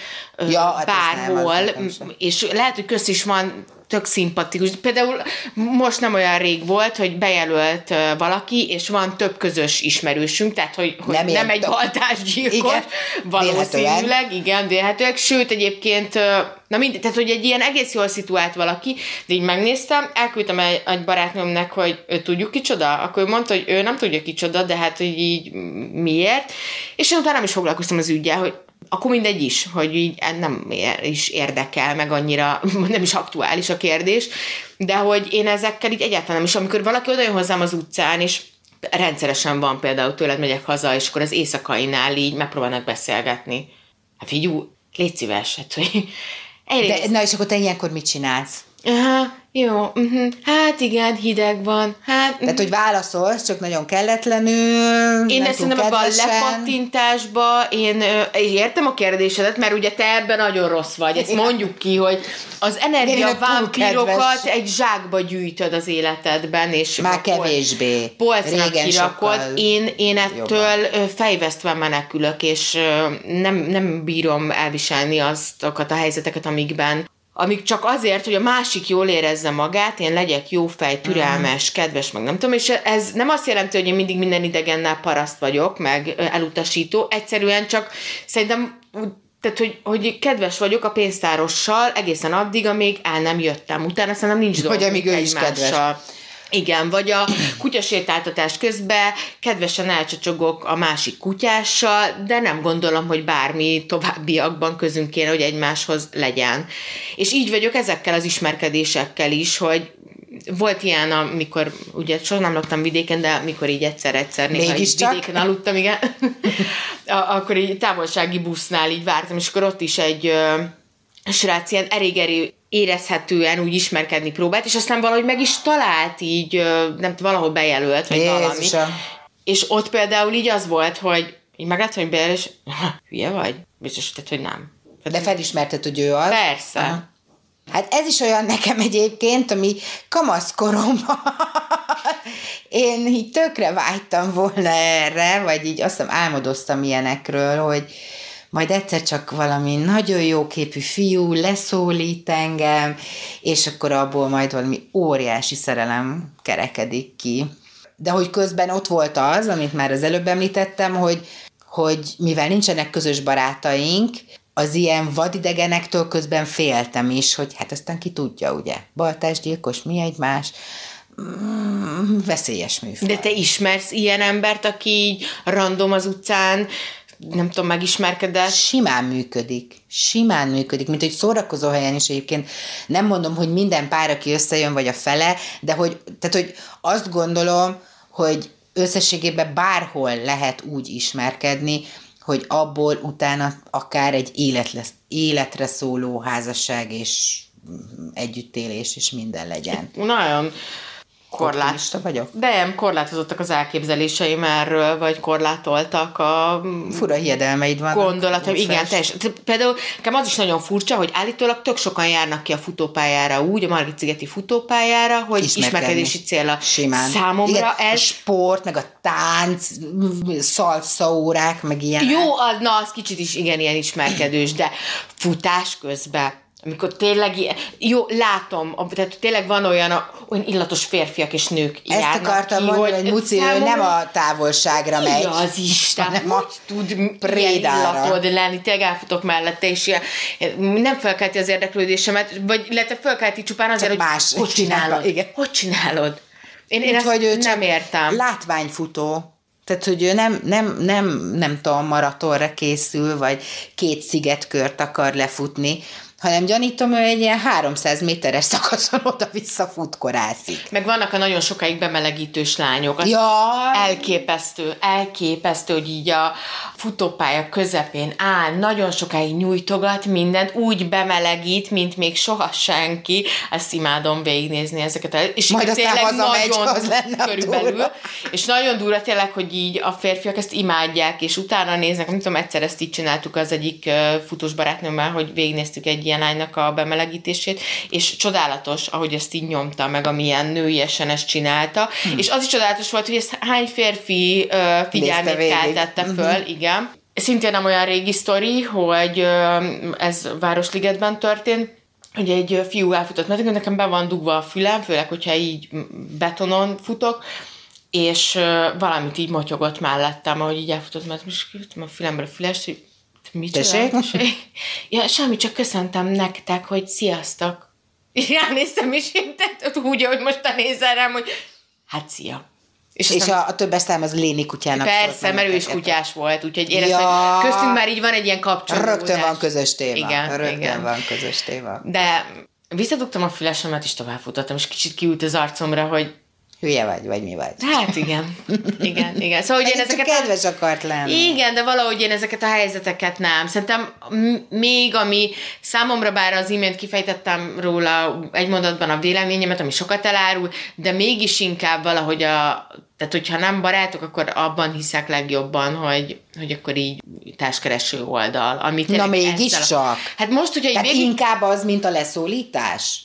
bárhol, és lehet, hogy közt is van, tök szimpatikus. Például most nem olyan rég volt, hogy bejelölt valaki, és van több közös ismerősünk, tehát hogy nem egy baltásgyilkos, valószínűleg, vélhetőleg, sőt egyébként, tehát hogy egy ilyen egész jól szituált valaki, de így megnéztem, elküldtem egy barátnőmnek, hogy ő tudjuk kicsoda, akkor ő mondta, hogy ő nem tudja kicsoda, de hát, hogy így miért, és én utána nem is foglalkoztam az üggyel, hogy akkor mindegy is, hogy így nem is érdekel, meg annyira nem is aktuális a kérdés, de hogy én ezekkel így egyáltalán nem is, amikor valaki odajön hozzám az utcán, és rendszeresen van például tőled megyek haza, és akkor az éjszakainál így megpróbálnak beszélgetni. Hát figyú, légy szíves, hát, hogy na és akkor te ilyenkor mit csinálsz? Jó, hát igen, hideg van. Tehát, hogy válaszolsz, csak nagyon kelletlenül, én ezt szerintem ebben a lepattintásba, én értem a kérdésedet, mert ugye te ebben nagyon rossz vagy, ezt mondjuk ki, hogy az energiavámpírokat egy zsákba gyűjtöd az életedben, és már kevésbé. Polcnak kirakod. Én ettől fejvesztve menekülök, és nem bírom elviselni azokat a helyzeteket, amik csak azért, hogy a másik jól érezze magát, én legyek jó fej, türelmes, kedves, meg nem tudom, és ez nem azt jelenti, hogy én mindig minden idegennel paraszt vagyok, meg elutasító, egyszerűen csak szerintem, tehát, hogy kedves vagyok a pénztárossal egészen addig, amíg el nem jöttem. Utána szerintem nincs dolgunk amíg ő is kedves. Igen, vagy a kutyasétáltatás közben kedvesen elcsacsogok a másik kutyással, de nem gondolom, hogy bármi továbbiakban közünk kéne, hogy egymáshoz legyen. És így vagyok ezekkel az ismerkedésekkel is, hogy volt ilyen, amikor, ugye soha nem laktam vidéken, de amikor így egyszer néha így vidéken aludtam, igen, akkor így távolsági busznál így vártam, és akkor ott is egy srác ilyen elég érezhetően úgy ismerkedni próbált, és aztán valahogy meg is talált így, nem tudom, valahol bejelölt, vagy valami. És ott például így az volt, hogy így megláttam, hogy bejelölt, és hülye vagy? Biztos, hogy nem. De felismerted, hogy ő az? Persze. Aha. Hát ez is olyan nekem egyébként, ami kamaszkoromban én így tökre vágytam volna erre, vagy így azt hiszem álmodoztam ilyenekről, hogy majd egyszer csak valami nagyon jóképű fiú leszólít engem, és akkor abból majd valami óriási szerelem kerekedik ki. De hogy közben ott volt az, amit már az előbb említettem, hogy mivel nincsenek közös barátaink, az ilyen vadidegenektől közben féltem is, hogy hát aztán ki tudja, ugye, baltásgyilkos, mi egymás, veszélyes műfaj. De te ismersz ilyen embert, aki így random az utcán, nem tudom, megismerkedett? Simán működik, mint hogy szórakozó helyen is egyébként. Nem mondom, hogy minden pár, aki összejön, vagy a fele, de hogy azt gondolom, hogy összességében bárhol lehet úgy ismerkedni, hogy abból utána akár egy életre szóló házasság és együttélés és minden legyen. Nagyon Optimista vagyok. De nem korlátozottak az elképzeléseim erről, vagy korlátoltak a fura hiedelmeid vannak. Gondolatom, igen, teljesen. Például nekem az is nagyon furcsa, hogy állítólag tök sokan járnak ki a futópályára úgy, a Margit-szigeti futópályára, hogy ismerkedési célra. Simán. Számomra igen, ez... A sport, meg a tánc, szalsza órák, meg ilyen. Jó, az kicsit is igen, ilyen ismerkedős, de futás közben, amikor tényleg, jó, látom, tehát tényleg van olyan illatos férfiak és nők járnak. Ezt akartam mondani, hogy Muci, ő nem a távolságra megy. Ja, az Isten, hanem hogy tud ilyen illatod lenni, tényleg elfutok mellette, és nem felkelti az érdeklődésemet, vagy illetve felkelti csupán azért, hogy más hogy csinálod? Igen. Hogy csinálod? Én ezt hogy ő nem értem. Látványfutó. Tehát, hogy ő nem tudom, maratonra készül, vagy 2 szigetkört akar lefutni, hanem gyanítom, ő egy ilyen 300 méteres szakaszon oda-vissza futkorászik. Meg vannak a nagyon sokáig bemelegítős lányok. Elképesztő, hogy így a futópálya közepén áll, nagyon sokáig nyújtogat mindent, úgy bemelegít, mint még soha senki. Ezt imádom végignézni ezeket. És majd aztán hazamegy, az lenne körülbelül. És nagyon durva tényleg, hogy így a férfiak ezt imádják, és utána néznek, nem tudom, egyszer ezt így csináltuk az egyik futós barátnőmmel, hogy végignéztük egy ilyen lánynak a bemelegítését, és csodálatos, ahogy ezt így nyomta, meg amilyen nőiesen ezt csinálta, és az is csodálatos volt, hogy ezt hány férfi figyelmét keltette föl, igen. Szintén nem olyan régi sztori, hogy ez Városligetben történt, hogy egy fiú elfutott, mert nekem be van dugva a fülem, főleg, hogyha így betonon futok, és valamit így motyogott mellettem, ahogy így elfutott, mert most kivettem a fülembe a fülest, hogy mit csinál? Ja, semmi, csak köszöntem nektek, hogy sziasztok. És ránéztem, és én úgy, hogy most te nézel rám, hogy hát szia. És a többes szám az Léni kutyának. Persze, mert ő is kutyás volt, úgyhogy éreztem, hogy köztünk már így van egy ilyen kapcsolódás. Rögtön van közös téma. Igen. Van közös téma. De visszadugtam a fülesemet, és továbbfutottam, és kicsit kiült az arcomra, hogy hülye vagy mi vagy. Hát igen. Szóval, hogy én ezeket kedves akart lenni. Igen, de valahogy én ezeket a helyzeteket nem. Szerintem még, ami számomra, bár az imént kifejtettem róla egy mondatban a véleményemet, ami sokat elárul, de mégis inkább valahogy tehát hogyha nem barátok, akkor abban hiszek legjobban, hogy akkor így társkereső oldal. Amit na mégiscsak. Hát most, hogyha tehát inkább az, mint a leszólítás?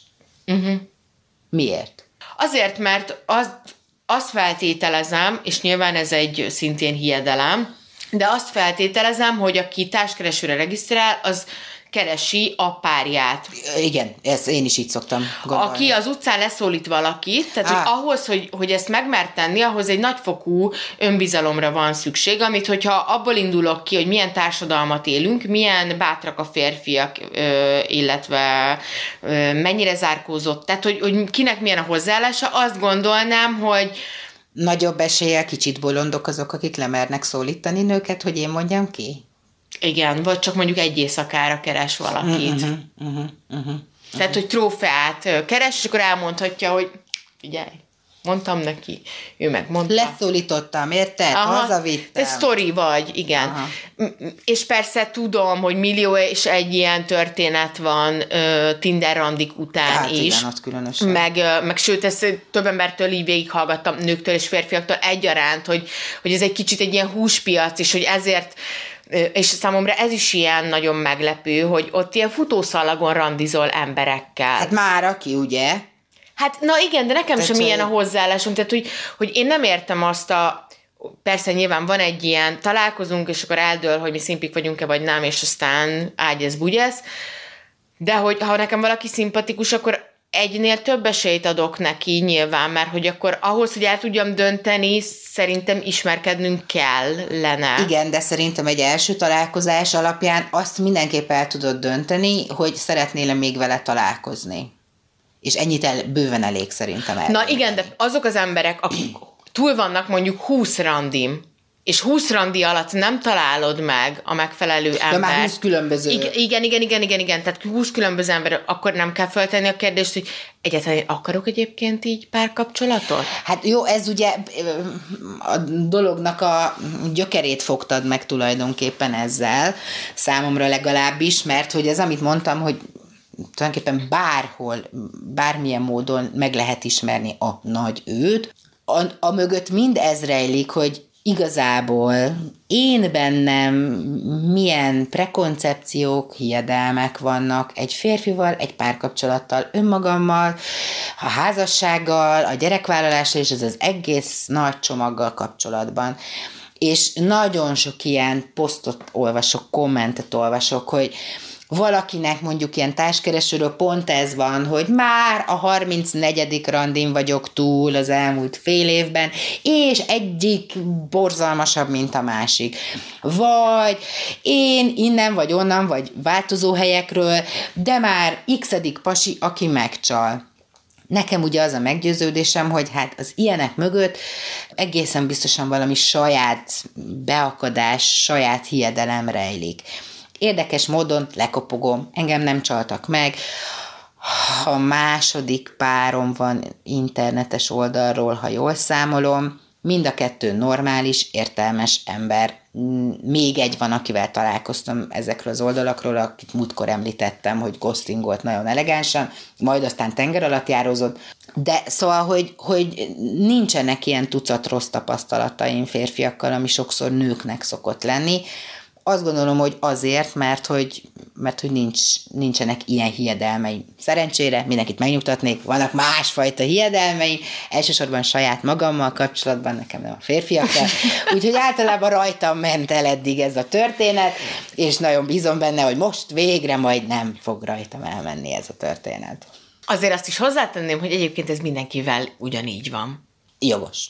Miért? Azért, mert azt feltételezem, és nyilván ez egy szintén hiedelem, de azt feltételezem, hogy aki társkeresőre regisztrál, az keresi a párját. Igen, ezt én is így szoktam gondolni. Aki az utcán leszólít valakit, tehát hogy ahhoz, hogy ezt megmert tenni, ahhoz egy nagyfokú önbizalomra van szükség, amit hogyha abból indulok ki, hogy milyen társadalmat élünk, milyen bátrak a férfiak, illetve mennyire zárkózott, tehát hogy kinek milyen a hozzáállása, azt gondolnám, hogy nagyobb eséllyel kicsit bolondok azok, akik lemernek szólítani nőket, hogy én mondjam ki? Igen, vagy csak mondjuk egy éjszakára keres valakit. Tehát, hogy trófeát keres, és akkor elmondhatja, hogy figyelj, mondtam neki, ő megmondta. Leszólítottam, érted? Hazavittem. Te sztori vagy, igen. Aha. És persze tudom, hogy millió és egy ilyen történet van Tinder randik után is. Igen, ott különösen. Meg sőt, ezt több embertől így végighallgattam, nőktől és férfiaktól egyaránt, hogy ez egy kicsit egy ilyen húspiac, és hogy ezért és számomra ez is ilyen nagyon meglepő, hogy ott ilyen futószalagon randizol emberekkel. Hát már aki, ugye? Hát na igen, de nekem sem ilyen a hozzáállásom, tehát hogy én nem értem azt persze nyilván van egy ilyen, találkozunk, és akkor eldől, hogy mi szimpik vagyunk-e, vagy nem, és aztán ágyez, bugyesz, de hogy ha nekem valaki szimpatikus, akkor egynél több esélyt adok neki nyilván, mert hogy akkor ahhoz, hogy el tudjam dönteni, szerintem ismerkednünk kellene. Igen, de szerintem egy első találkozás alapján azt mindenképp el tudod dönteni, hogy szeretnél még vele találkozni. És ennyit bőven elég szerintem el. Na igen, de azok az emberek, akik túl vannak mondjuk 20 randim, és 20 randi alatt nem találod meg a megfelelő embert. De már 20 különböző. Igen. Tehát 20 különböző ember, akkor nem kell feltenni a kérdést, hogy egyáltalán akarok egyébként így párkapcsolatot? Hát jó, ez ugye a dolognak a gyökerét fogtad meg tulajdonképpen ezzel, számomra legalábbis, mert hogy ez, amit mondtam, hogy tulajdonképpen bárhol, bármilyen módon meg lehet ismerni a nagy őt, a mögött mind ez rejlik, hogy igazából én bennem milyen prekoncepciók, hiedelmek vannak egy férfival, egy párkapcsolattal, önmagammal, a házassággal, a gyerekvállalással és ez az egész nagy csomaggal kapcsolatban. És nagyon sok ilyen posztot olvasok, kommentet olvasok, hogy valakinek mondjuk ilyen társkeresőről pont ez van, hogy már a 34. randin vagyok túl az elmúlt fél évben, és egyik borzalmasabb, mint a másik. Vagy én innen vagy onnan, vagy változó helyekről, de már x-edik pasi, aki megcsal. Nekem ugye az a meggyőződésem, hogy hát az ilyenek mögött egészen biztosan valami saját beakadás, saját hiedelem rejlik. Érdekes módon lekopogom, engem nem csaltak meg, a második párom van internetes oldalról, ha jól számolom, mind a kettő normális, értelmes ember. Még egy van, akivel találkoztam ezekről az oldalakról, akit múltkor említettem, hogy ghostingolt nagyon elegánsan, majd aztán tenger alatt járózott. De szóval, hogy nincsenek ilyen tucat rossz tapasztalataim férfiakkal, ami sokszor nőknek szokott lenni. Azt gondolom, hogy azért, mert hogy nincsenek ilyen hiedelmeim. Szerencsére mindenkit megnyugtatnék, vannak másfajta hiedelmeim, elsősorban saját magammal kapcsolatban, nekem nem a férfiakkal, úgyhogy általában rajtam ment el eddig ez a történet, és nagyon bízom benne, hogy most végre majd nem fog rajtam elmenni ez a történet. Azért azt is hozzátenném, hogy egyébként ez mindenkivel ugyanígy van. Jogos.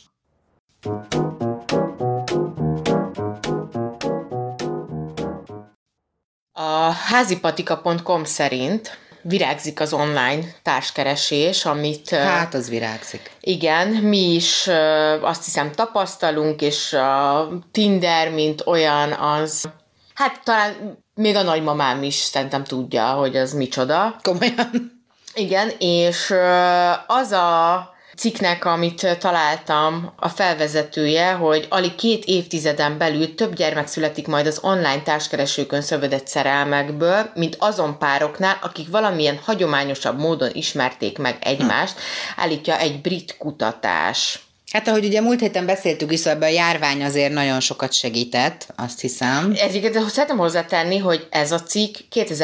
A házipatika.com szerint virágzik az online társkeresés, amit... Hát, az virágzik. Igen, mi is azt hiszem tapasztalunk, és a Tinder, mint olyan, az... Hát talán még a nagymamám is szerintem tudja, hogy az micsoda. Komolyan. Igen, és az a cikknek, amit találtam, a felvezetője, hogy alig 2 évtizeden belül több gyermek születik majd az online társkeresőkön szövődött szerelmekből, mint azon pároknál, akik valamilyen hagyományosabb módon ismerték meg egymást, állítja egy brit kutatás. Hát ahogy ugye múlt héten beszéltük is, szóval a járvány azért nagyon sokat segített, azt hiszem. Ezeket szeretném hozzátenni, hogy ez a cikk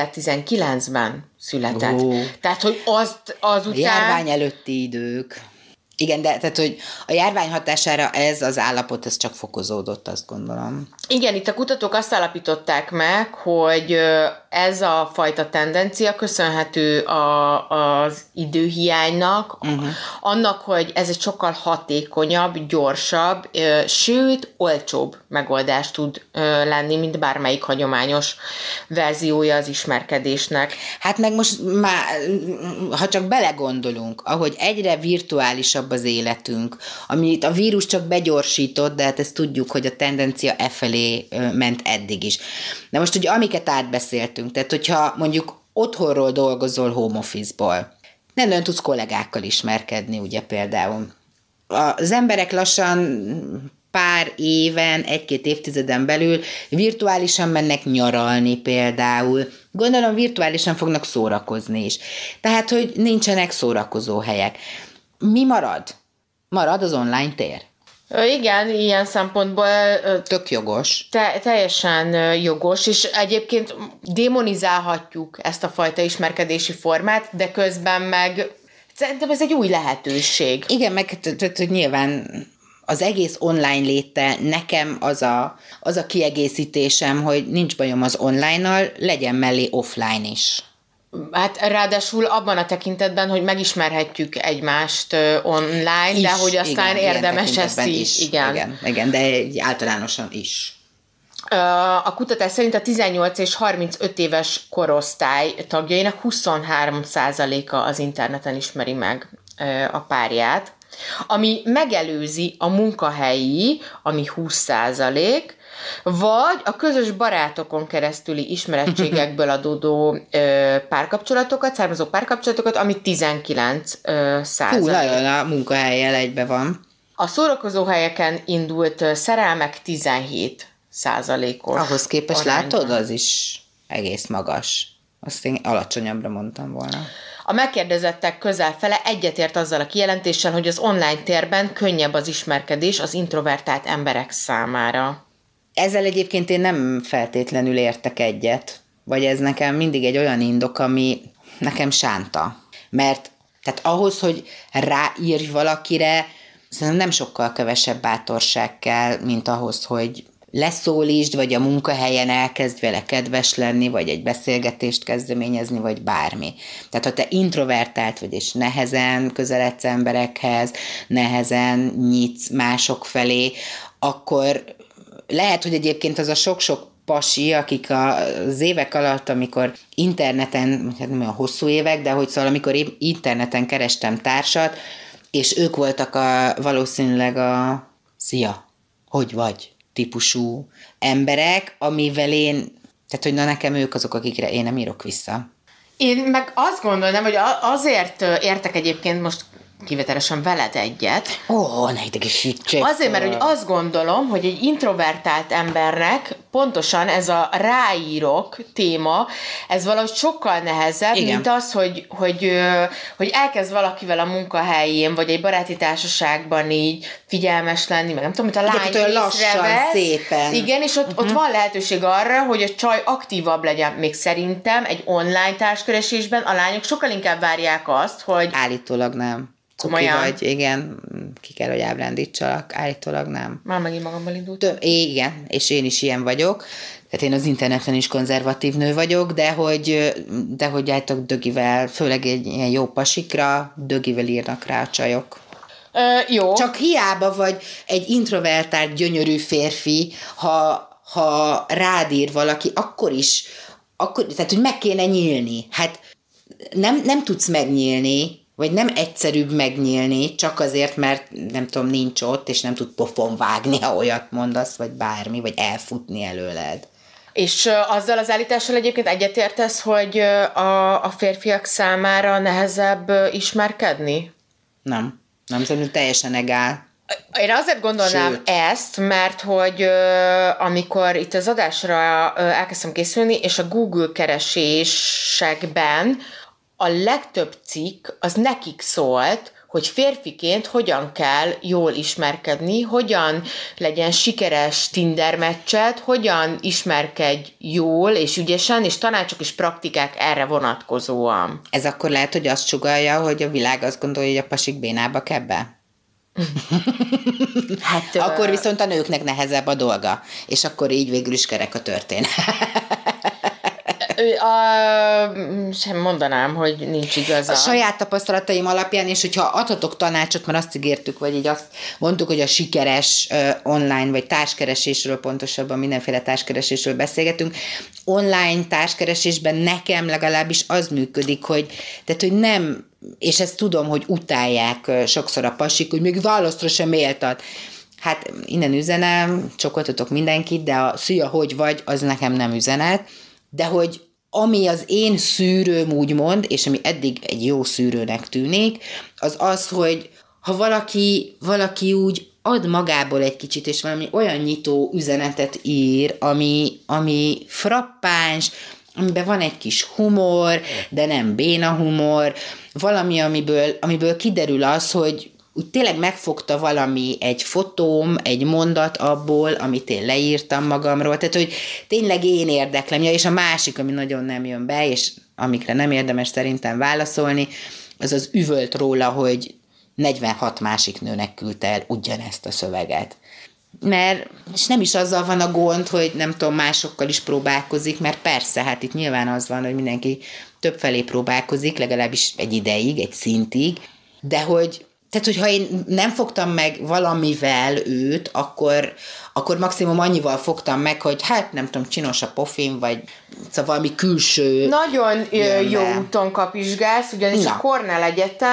2019-ben született. Tehát, hogy azután... A járvány előtti idők. Igen, de tehát, hogy a járvány hatására ez az állapot, ez csak fokozódott, azt gondolom. Igen, itt a kutatók azt állapították meg, hogy ez a fajta tendencia köszönhető az időhiánynak, annak, hogy ez egy sokkal hatékonyabb, gyorsabb, sőt, olcsóbb megoldás tud lenni, mint bármelyik hagyományos verziója az ismerkedésnek. Hát meg most már, ha csak belegondolunk, ahogy egyre virtuálisabb az életünk, amit a vírus csak begyorsított, de hát ezt tudjuk, hogy a tendencia felé ment eddig is. De most ugye amiket átbeszéltünk, tehát hogyha mondjuk otthonról dolgozol home office-ból, nem nagyon tudsz kollégákkal ismerkedni, ugye például. Az emberek lassan pár éven, 1-2 évtizeden belül virtuálisan mennek nyaralni például. Gondolom virtuálisan fognak szórakozni is. Tehát, hogy nincsenek szórakozó helyek. Mi marad? Marad az online tér. Igen, ilyen szempontból... Tök jogos. Teljesen jogos, és egyébként démonizálhatjuk ezt a fajta ismerkedési formát, de közben meg szerintem ez egy új lehetőség. Igen, meg hogy nyilván az egész online léttel nekem az a kiegészítésem, hogy nincs bajom az online-nal, legyen mellé offline is. Hát ráadásul abban a tekintetben, hogy megismerhetjük egymást online, is, de hogy aztán igen, érdemes ezt is. Igen, de általánosan is. A kutatás szerint a 18 és 35 éves korosztály tagjainak 23%-a az interneten ismeri meg a párját. ami megelőzi a munkahelyi, ami 20%, vagy a közös barátokon keresztüli ismerettségekből adódó származó párkapcsolatokat, ami 19%. Hú, nagyon a munkahelyen egybe van. A szórakozóhelyeken indult szerelmek 17%-os. Ahhoz képest arányban. látod, az is egész magas. Azt én alacsonyabbra mondtam volna. A megkérdezettek közel fele egyetért azzal a kijelentéssel, hogy az online térben könnyebb az ismerkedés az introvertált emberek számára. Ezzel egyébként én nem feltétlenül értek egyet, vagy ez nekem mindig egy olyan indok, ami nekem sánta. Mert tehát ahhoz, hogy ráírj valakire, szerintem nem sokkal kevesebb bátorság kell, mint ahhoz, hogy leszólítsd, vagy a munkahelyen elkezd vele kedves lenni, vagy egy beszélgetést kezdeményezni, vagy bármi. Tehát ha te introvertált vagy, és nehezen közeledsz emberekhez, nehezen nyitsz mások felé, akkor lehet, hogy egyébként az a sok-sok pasi, akik az évek alatt, amikor interneten, hát nem olyan hosszú évek, de hogy szóval amikor interneten kerestem társat, és ők voltak valószínűleg a szia, hogy vagy típusú emberek, amivel tehát hogy na nekem ők azok, akikre én nem írok vissza. Én meg azt gondolnám, hogy azért értek egyébként most kivételesen veled egyet. Ne idegesítsék. Azért, mert hogy azt gondolom, hogy egy introvertált embernek pontosan ez a ráírok téma, ez valahogy sokkal nehezebb, igen, mint az, hogy elkezd valakivel a munkahelyén, vagy egy baráti társaságban így figyelmes lenni, meg nem tudom, mint a lány észrevesz. Szépen. Igen, és ott van lehetőség arra, hogy a csaj aktívabb legyen. Még szerintem egy online társkeresésben a lányok sokkal inkább várják azt, hogy... Állítólag nem. Cuki vagy, igen, ki kell, hogy ábrándítsalak, állítólag nem. Már megint magammal indultam. Igen, és én is ilyen vagyok. Tehát én az interneten is konzervatív nő vagyok, de hogy állítok dögivel, főleg egy ilyen jó pasikra, dögivel írnak rá a csajok. Jó. Csak hiába vagy egy introvertált, gyönyörű férfi, ha rád ír valaki, akkor tehát, hogy meg kéne nyílni. Hát nem tudsz megnyílni, vagy nem egyszerűbb megnyílni, csak azért, mert nem tudom, nincs ott, és nem tud pofon vágni, ha olyat mondasz, vagy bármi, vagy elfutni előled. És azzal az állítással egyébként egyetértesz, hogy a férfiak számára nehezebb ismerkedni? Nem szerintem teljesen egál. Én azért gondolnám ezt, mert hogy amikor itt az adásra elkezdtem készülni, és a Google keresésekben a legtöbb cikk az nekik szólt, hogy férfiként hogyan kell jól ismerkedni, hogyan legyen sikeres Tinder meccset, hogyan ismerkedj jól és ügyesen, és tanácsok és praktikák erre vonatkozóan. Ez akkor lehet, hogy azt sugallja, hogy a világ azt gondolja, hogy a pasik bénába kell be? Hát, akkor viszont a nőknek nehezebb a dolga, és akkor így végül is kerek a történet. Sem mondanám, hogy nincs igaza. A saját tapasztalataim alapján, és hogyha adhatok tanácsot, mert azt ígértük, vagy így azt mondtuk, hogy a sikeres online, vagy társkeresésről, pontosabban mindenféle társkeresésről beszélgetünk. Online társkeresésben nekem legalábbis az működik, hogy nem, és ezt tudom, hogy utálják sokszor a pasik, hogy még választra sem méltat. Hát innen üzenem, csokoltatok mindenkit, de a szia, hogy vagy, az nekem nem üzenet, de hogy ami az én szűrőm úgymond, és ami eddig egy jó szűrőnek tűnik, az az, hogy ha valaki úgy ad magából egy kicsit, és valami olyan nyitó üzenetet ír, ami frappáns, amiben van egy kis humor, de nem béna humor, valami, amiből kiderül az, hogy úgy tényleg megfogta valami, egy fotóm, egy mondat abból, amit én leírtam magamról, tehát, hogy tényleg én érdeklem, és a másik, ami nagyon nem jön be, és amikre nem érdemes szerintem válaszolni, az üvölt róla, hogy 46 másik nőnek küldte el ugyanezt a szöveget. És nem is azzal van a gond, hogy nem tudom, másokkal is próbálkozik, mert persze, hát itt nyilván az van, hogy mindenki többfelé próbálkozik, legalábbis egy ideig, egy szintig, de tehát, hogyha én nem fogtam meg valamivel őt, akkor maximum annyival fogtam meg, hogy hát nem tudom, csinos a pofim, vagy szóval valami külső. Nagyon jó úton kapizsgálsz, ugyanis a Cornell Egyetem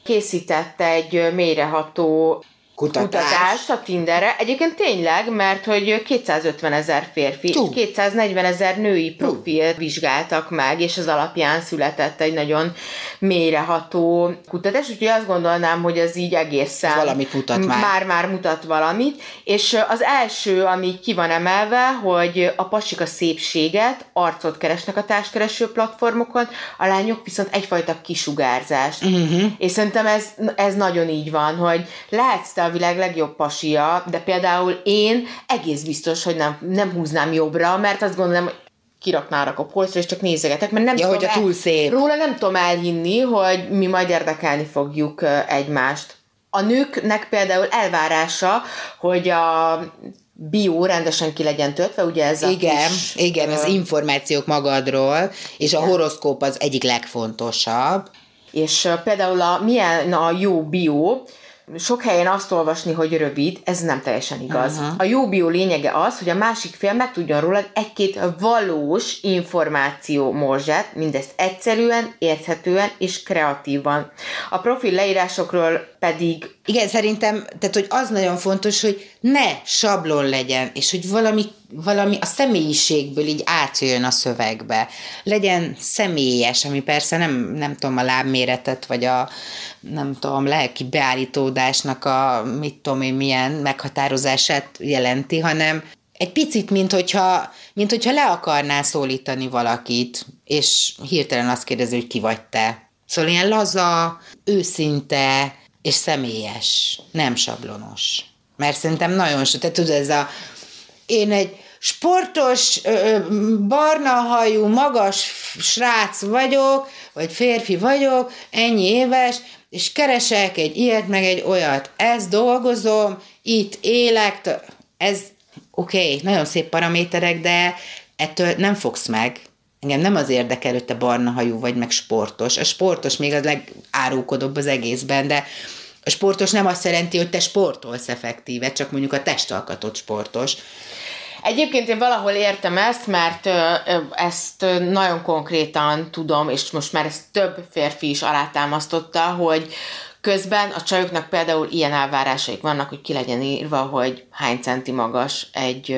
készített egy mélyreható kutatást a Tinderre. Egyébként tényleg, mert hogy 250 000 férfi és 240 000 női profilt vizsgáltak meg, és az alapján született egy nagyon mélyreható kutatás, úgyhogy azt gondolnám, hogy ez így egészen valamit mutat már. Már mutat valamit, és az első, ami ki van emelve, hogy a pasik a szépséget, arcot keresnek a társkereső platformokon, a lányok viszont egyfajta kisugárzást. És szerintem ez nagyon így van, hogy lehetsz te a világ legjobb pasia, de például én egész biztos, hogy nem húznám jobbra, mert azt gondolom, hogy kiraknának a polcra, és csak nézegetek, mert nem tudom hogy a túl szép. Róla nem tudom elhinni, hogy mi majd érdekelni fogjuk egymást. A nőknek például elvárása, hogy a bio rendesen ki legyen töltve, ugye ez a Igen, az információk magadról, és a horoszkóp az egyik legfontosabb. És például milyen a jó bio, sok helyen azt olvasni, hogy rövid, ez nem teljesen igaz. A jó bio lényege az, hogy a másik fél meg tudjon rólad egy-két valós információ morzsát, mindezt egyszerűen, érthetően és kreatívan. A profil leírásokról pedig... Igen, szerintem, tehát hogy az nagyon fontos, hogy ne sablon legyen, és hogy valami a személyiségből így átjön a szövegbe. Legyen személyes, ami persze nem tudom, a lábméretet, vagy a nem tudom, lelki beállítódásnak a mit tudom én milyen meghatározását jelenti, hanem egy picit, mint hogyha le akarnál szólítani valakit, és hirtelen azt kérdezi, hogy ki vagy te. Szóval ilyen laza, őszinte és személyes, nem sablonos. Mert szerintem nagyon te tudod, én egy sportos, barna hajú, magas srác vagyok, vagy férfi vagyok, ennyi éves, és keresek egy ilyet, meg egy olyat. Ezt dolgozom, itt élek, ez oké, nagyon szép paraméterek, de ettől nem fogsz meg. Engem nem az érdekel, hogy te barna hajú vagy, meg sportos. A sportos még az legárulkodóbb az egészben, de a sportos nem azt jelenti, hogy te sportolsz effektíve, csak mondjuk a testalkatot sportos. Egyébként én valahol értem ezt, mert ezt nagyon konkrétan tudom, és most már ezt több férfi is alátámasztotta, hogy közben a csajoknak például ilyen elvárásaik vannak, hogy ki legyen írva, hogy hány centi magas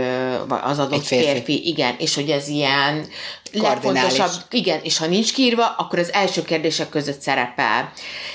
az adott férfi. Igen, és hogy ez ilyen legfontosabb. Igen, és ha nincs kiírva, akkor az első kérdések között szerepel.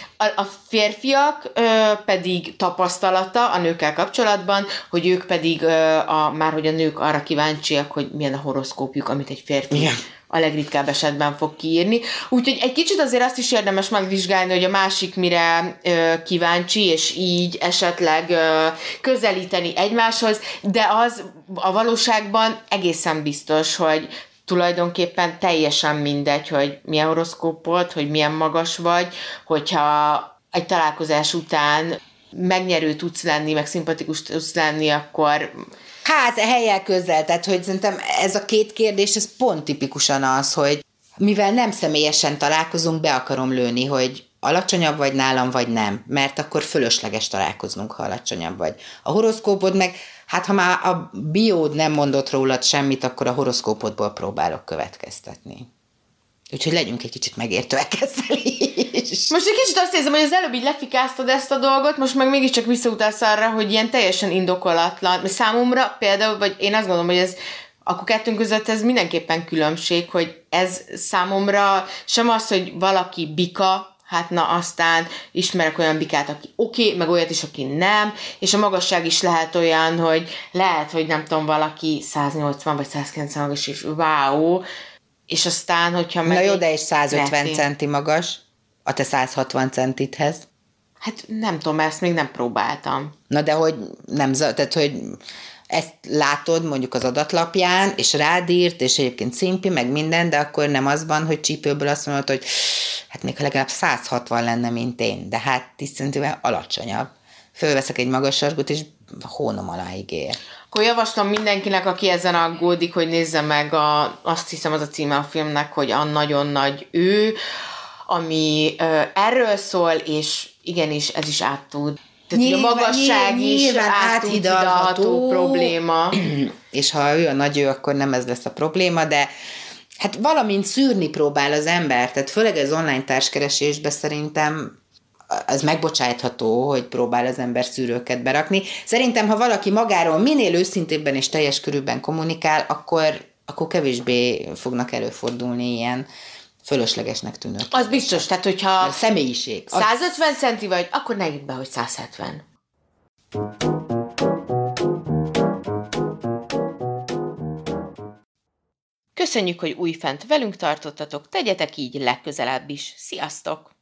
A férfiak pedig tapasztalata a nőkkel kapcsolatban, hogy ők pedig már hogy a nők arra kíváncsiak, hogy milyen a horoszkópjuk, amit egy férfi a legritkább esetben fog kiírni. Úgyhogy egy kicsit azért azt is érdemes megvizsgálni, hogy a másik mire kíváncsi, és így esetleg közelíteni egymáshoz, de az a valóságban egészen biztos, hogy tulajdonképpen teljesen mindegy, hogy milyen horoszkópot, hogy milyen magas vagy, hogyha egy találkozás után megnyerő tudsz lenni, meg szimpatikus tudsz lenni, akkor... Hát helyel közel, tehát hogy szerintem ez a két kérdés, ez pont tipikusan az, hogy mivel nem személyesen találkozunk, be akarom lőni, hogy alacsonyabb vagy nálam, vagy nem, mert akkor fölösleges találkoznunk, ha alacsonyabb vagy. A horoszkópod meg, hát ha már a biód nem mondott rólad semmit, akkor a horoszkópodból próbálok következtetni. Úgyhogy legyünk egy kicsit megértőek ezzel is. Most egy kicsit azt érzem, hogy az előbb így lefikáztad ezt a dolgot, most meg mégiscsak visszautalsz arra, hogy ilyen teljesen indokolatlan. Számomra például, vagy én azt gondolom, hogy ez akkor kettőnk között ez mindenképpen különbség, hogy ez számomra sem az, hogy valaki bika, hát na aztán ismerek olyan bikát, aki oké, meg olyat is, aki nem, és a magasság is lehet olyan, hogy lehet, hogy nem tudom, valaki 180 vagy 190 magas, és wow, és aztán, hogyha meg... Na jó, de és 150 centi magas a te 160 centithez? Hát nem tudom, ezt még nem próbáltam. Na de hogy nem, tehát hogy ezt látod mondjuk az adatlapján, és rád írt, és egyébként szimpi, meg minden, de akkor nem az van, hogy csípőből azt mondod, hogy hát még ha legalább 160 lenne, mint én, de hát 10 centivel alacsonyabb. Fölveszek egy magas sarkot, és hónom aláig ér. Akkor javaslom mindenkinek, aki ezen aggódik, hogy nézze meg, azt hiszem az a címe a filmnek, hogy a nagyon nagy ő, ami erről szól, és igenis ez is át tud. Tehát nyilván, a magasság is áthidalható probléma. És ha ő a nagy ő, akkor nem ez lesz a probléma, de hát valamint szűrni próbál az ember, tehát főleg az online társkeresésben szerintem az megbocsájtható, hogy próbál az ember szűrőket berakni. Szerintem, ha valaki magáról minél őszintébben és teljes körülben kommunikál, akkor kevésbé fognak előfordulni ilyen fölöslegesnek tűnő. Az biztos, tehát hogyha személyiség. 150 centi vagy, akkor ne írd be, hogy 170. Köszönjük, hogy újfent velünk tartottatok, tegyetek így legközelebb is. Sziasztok!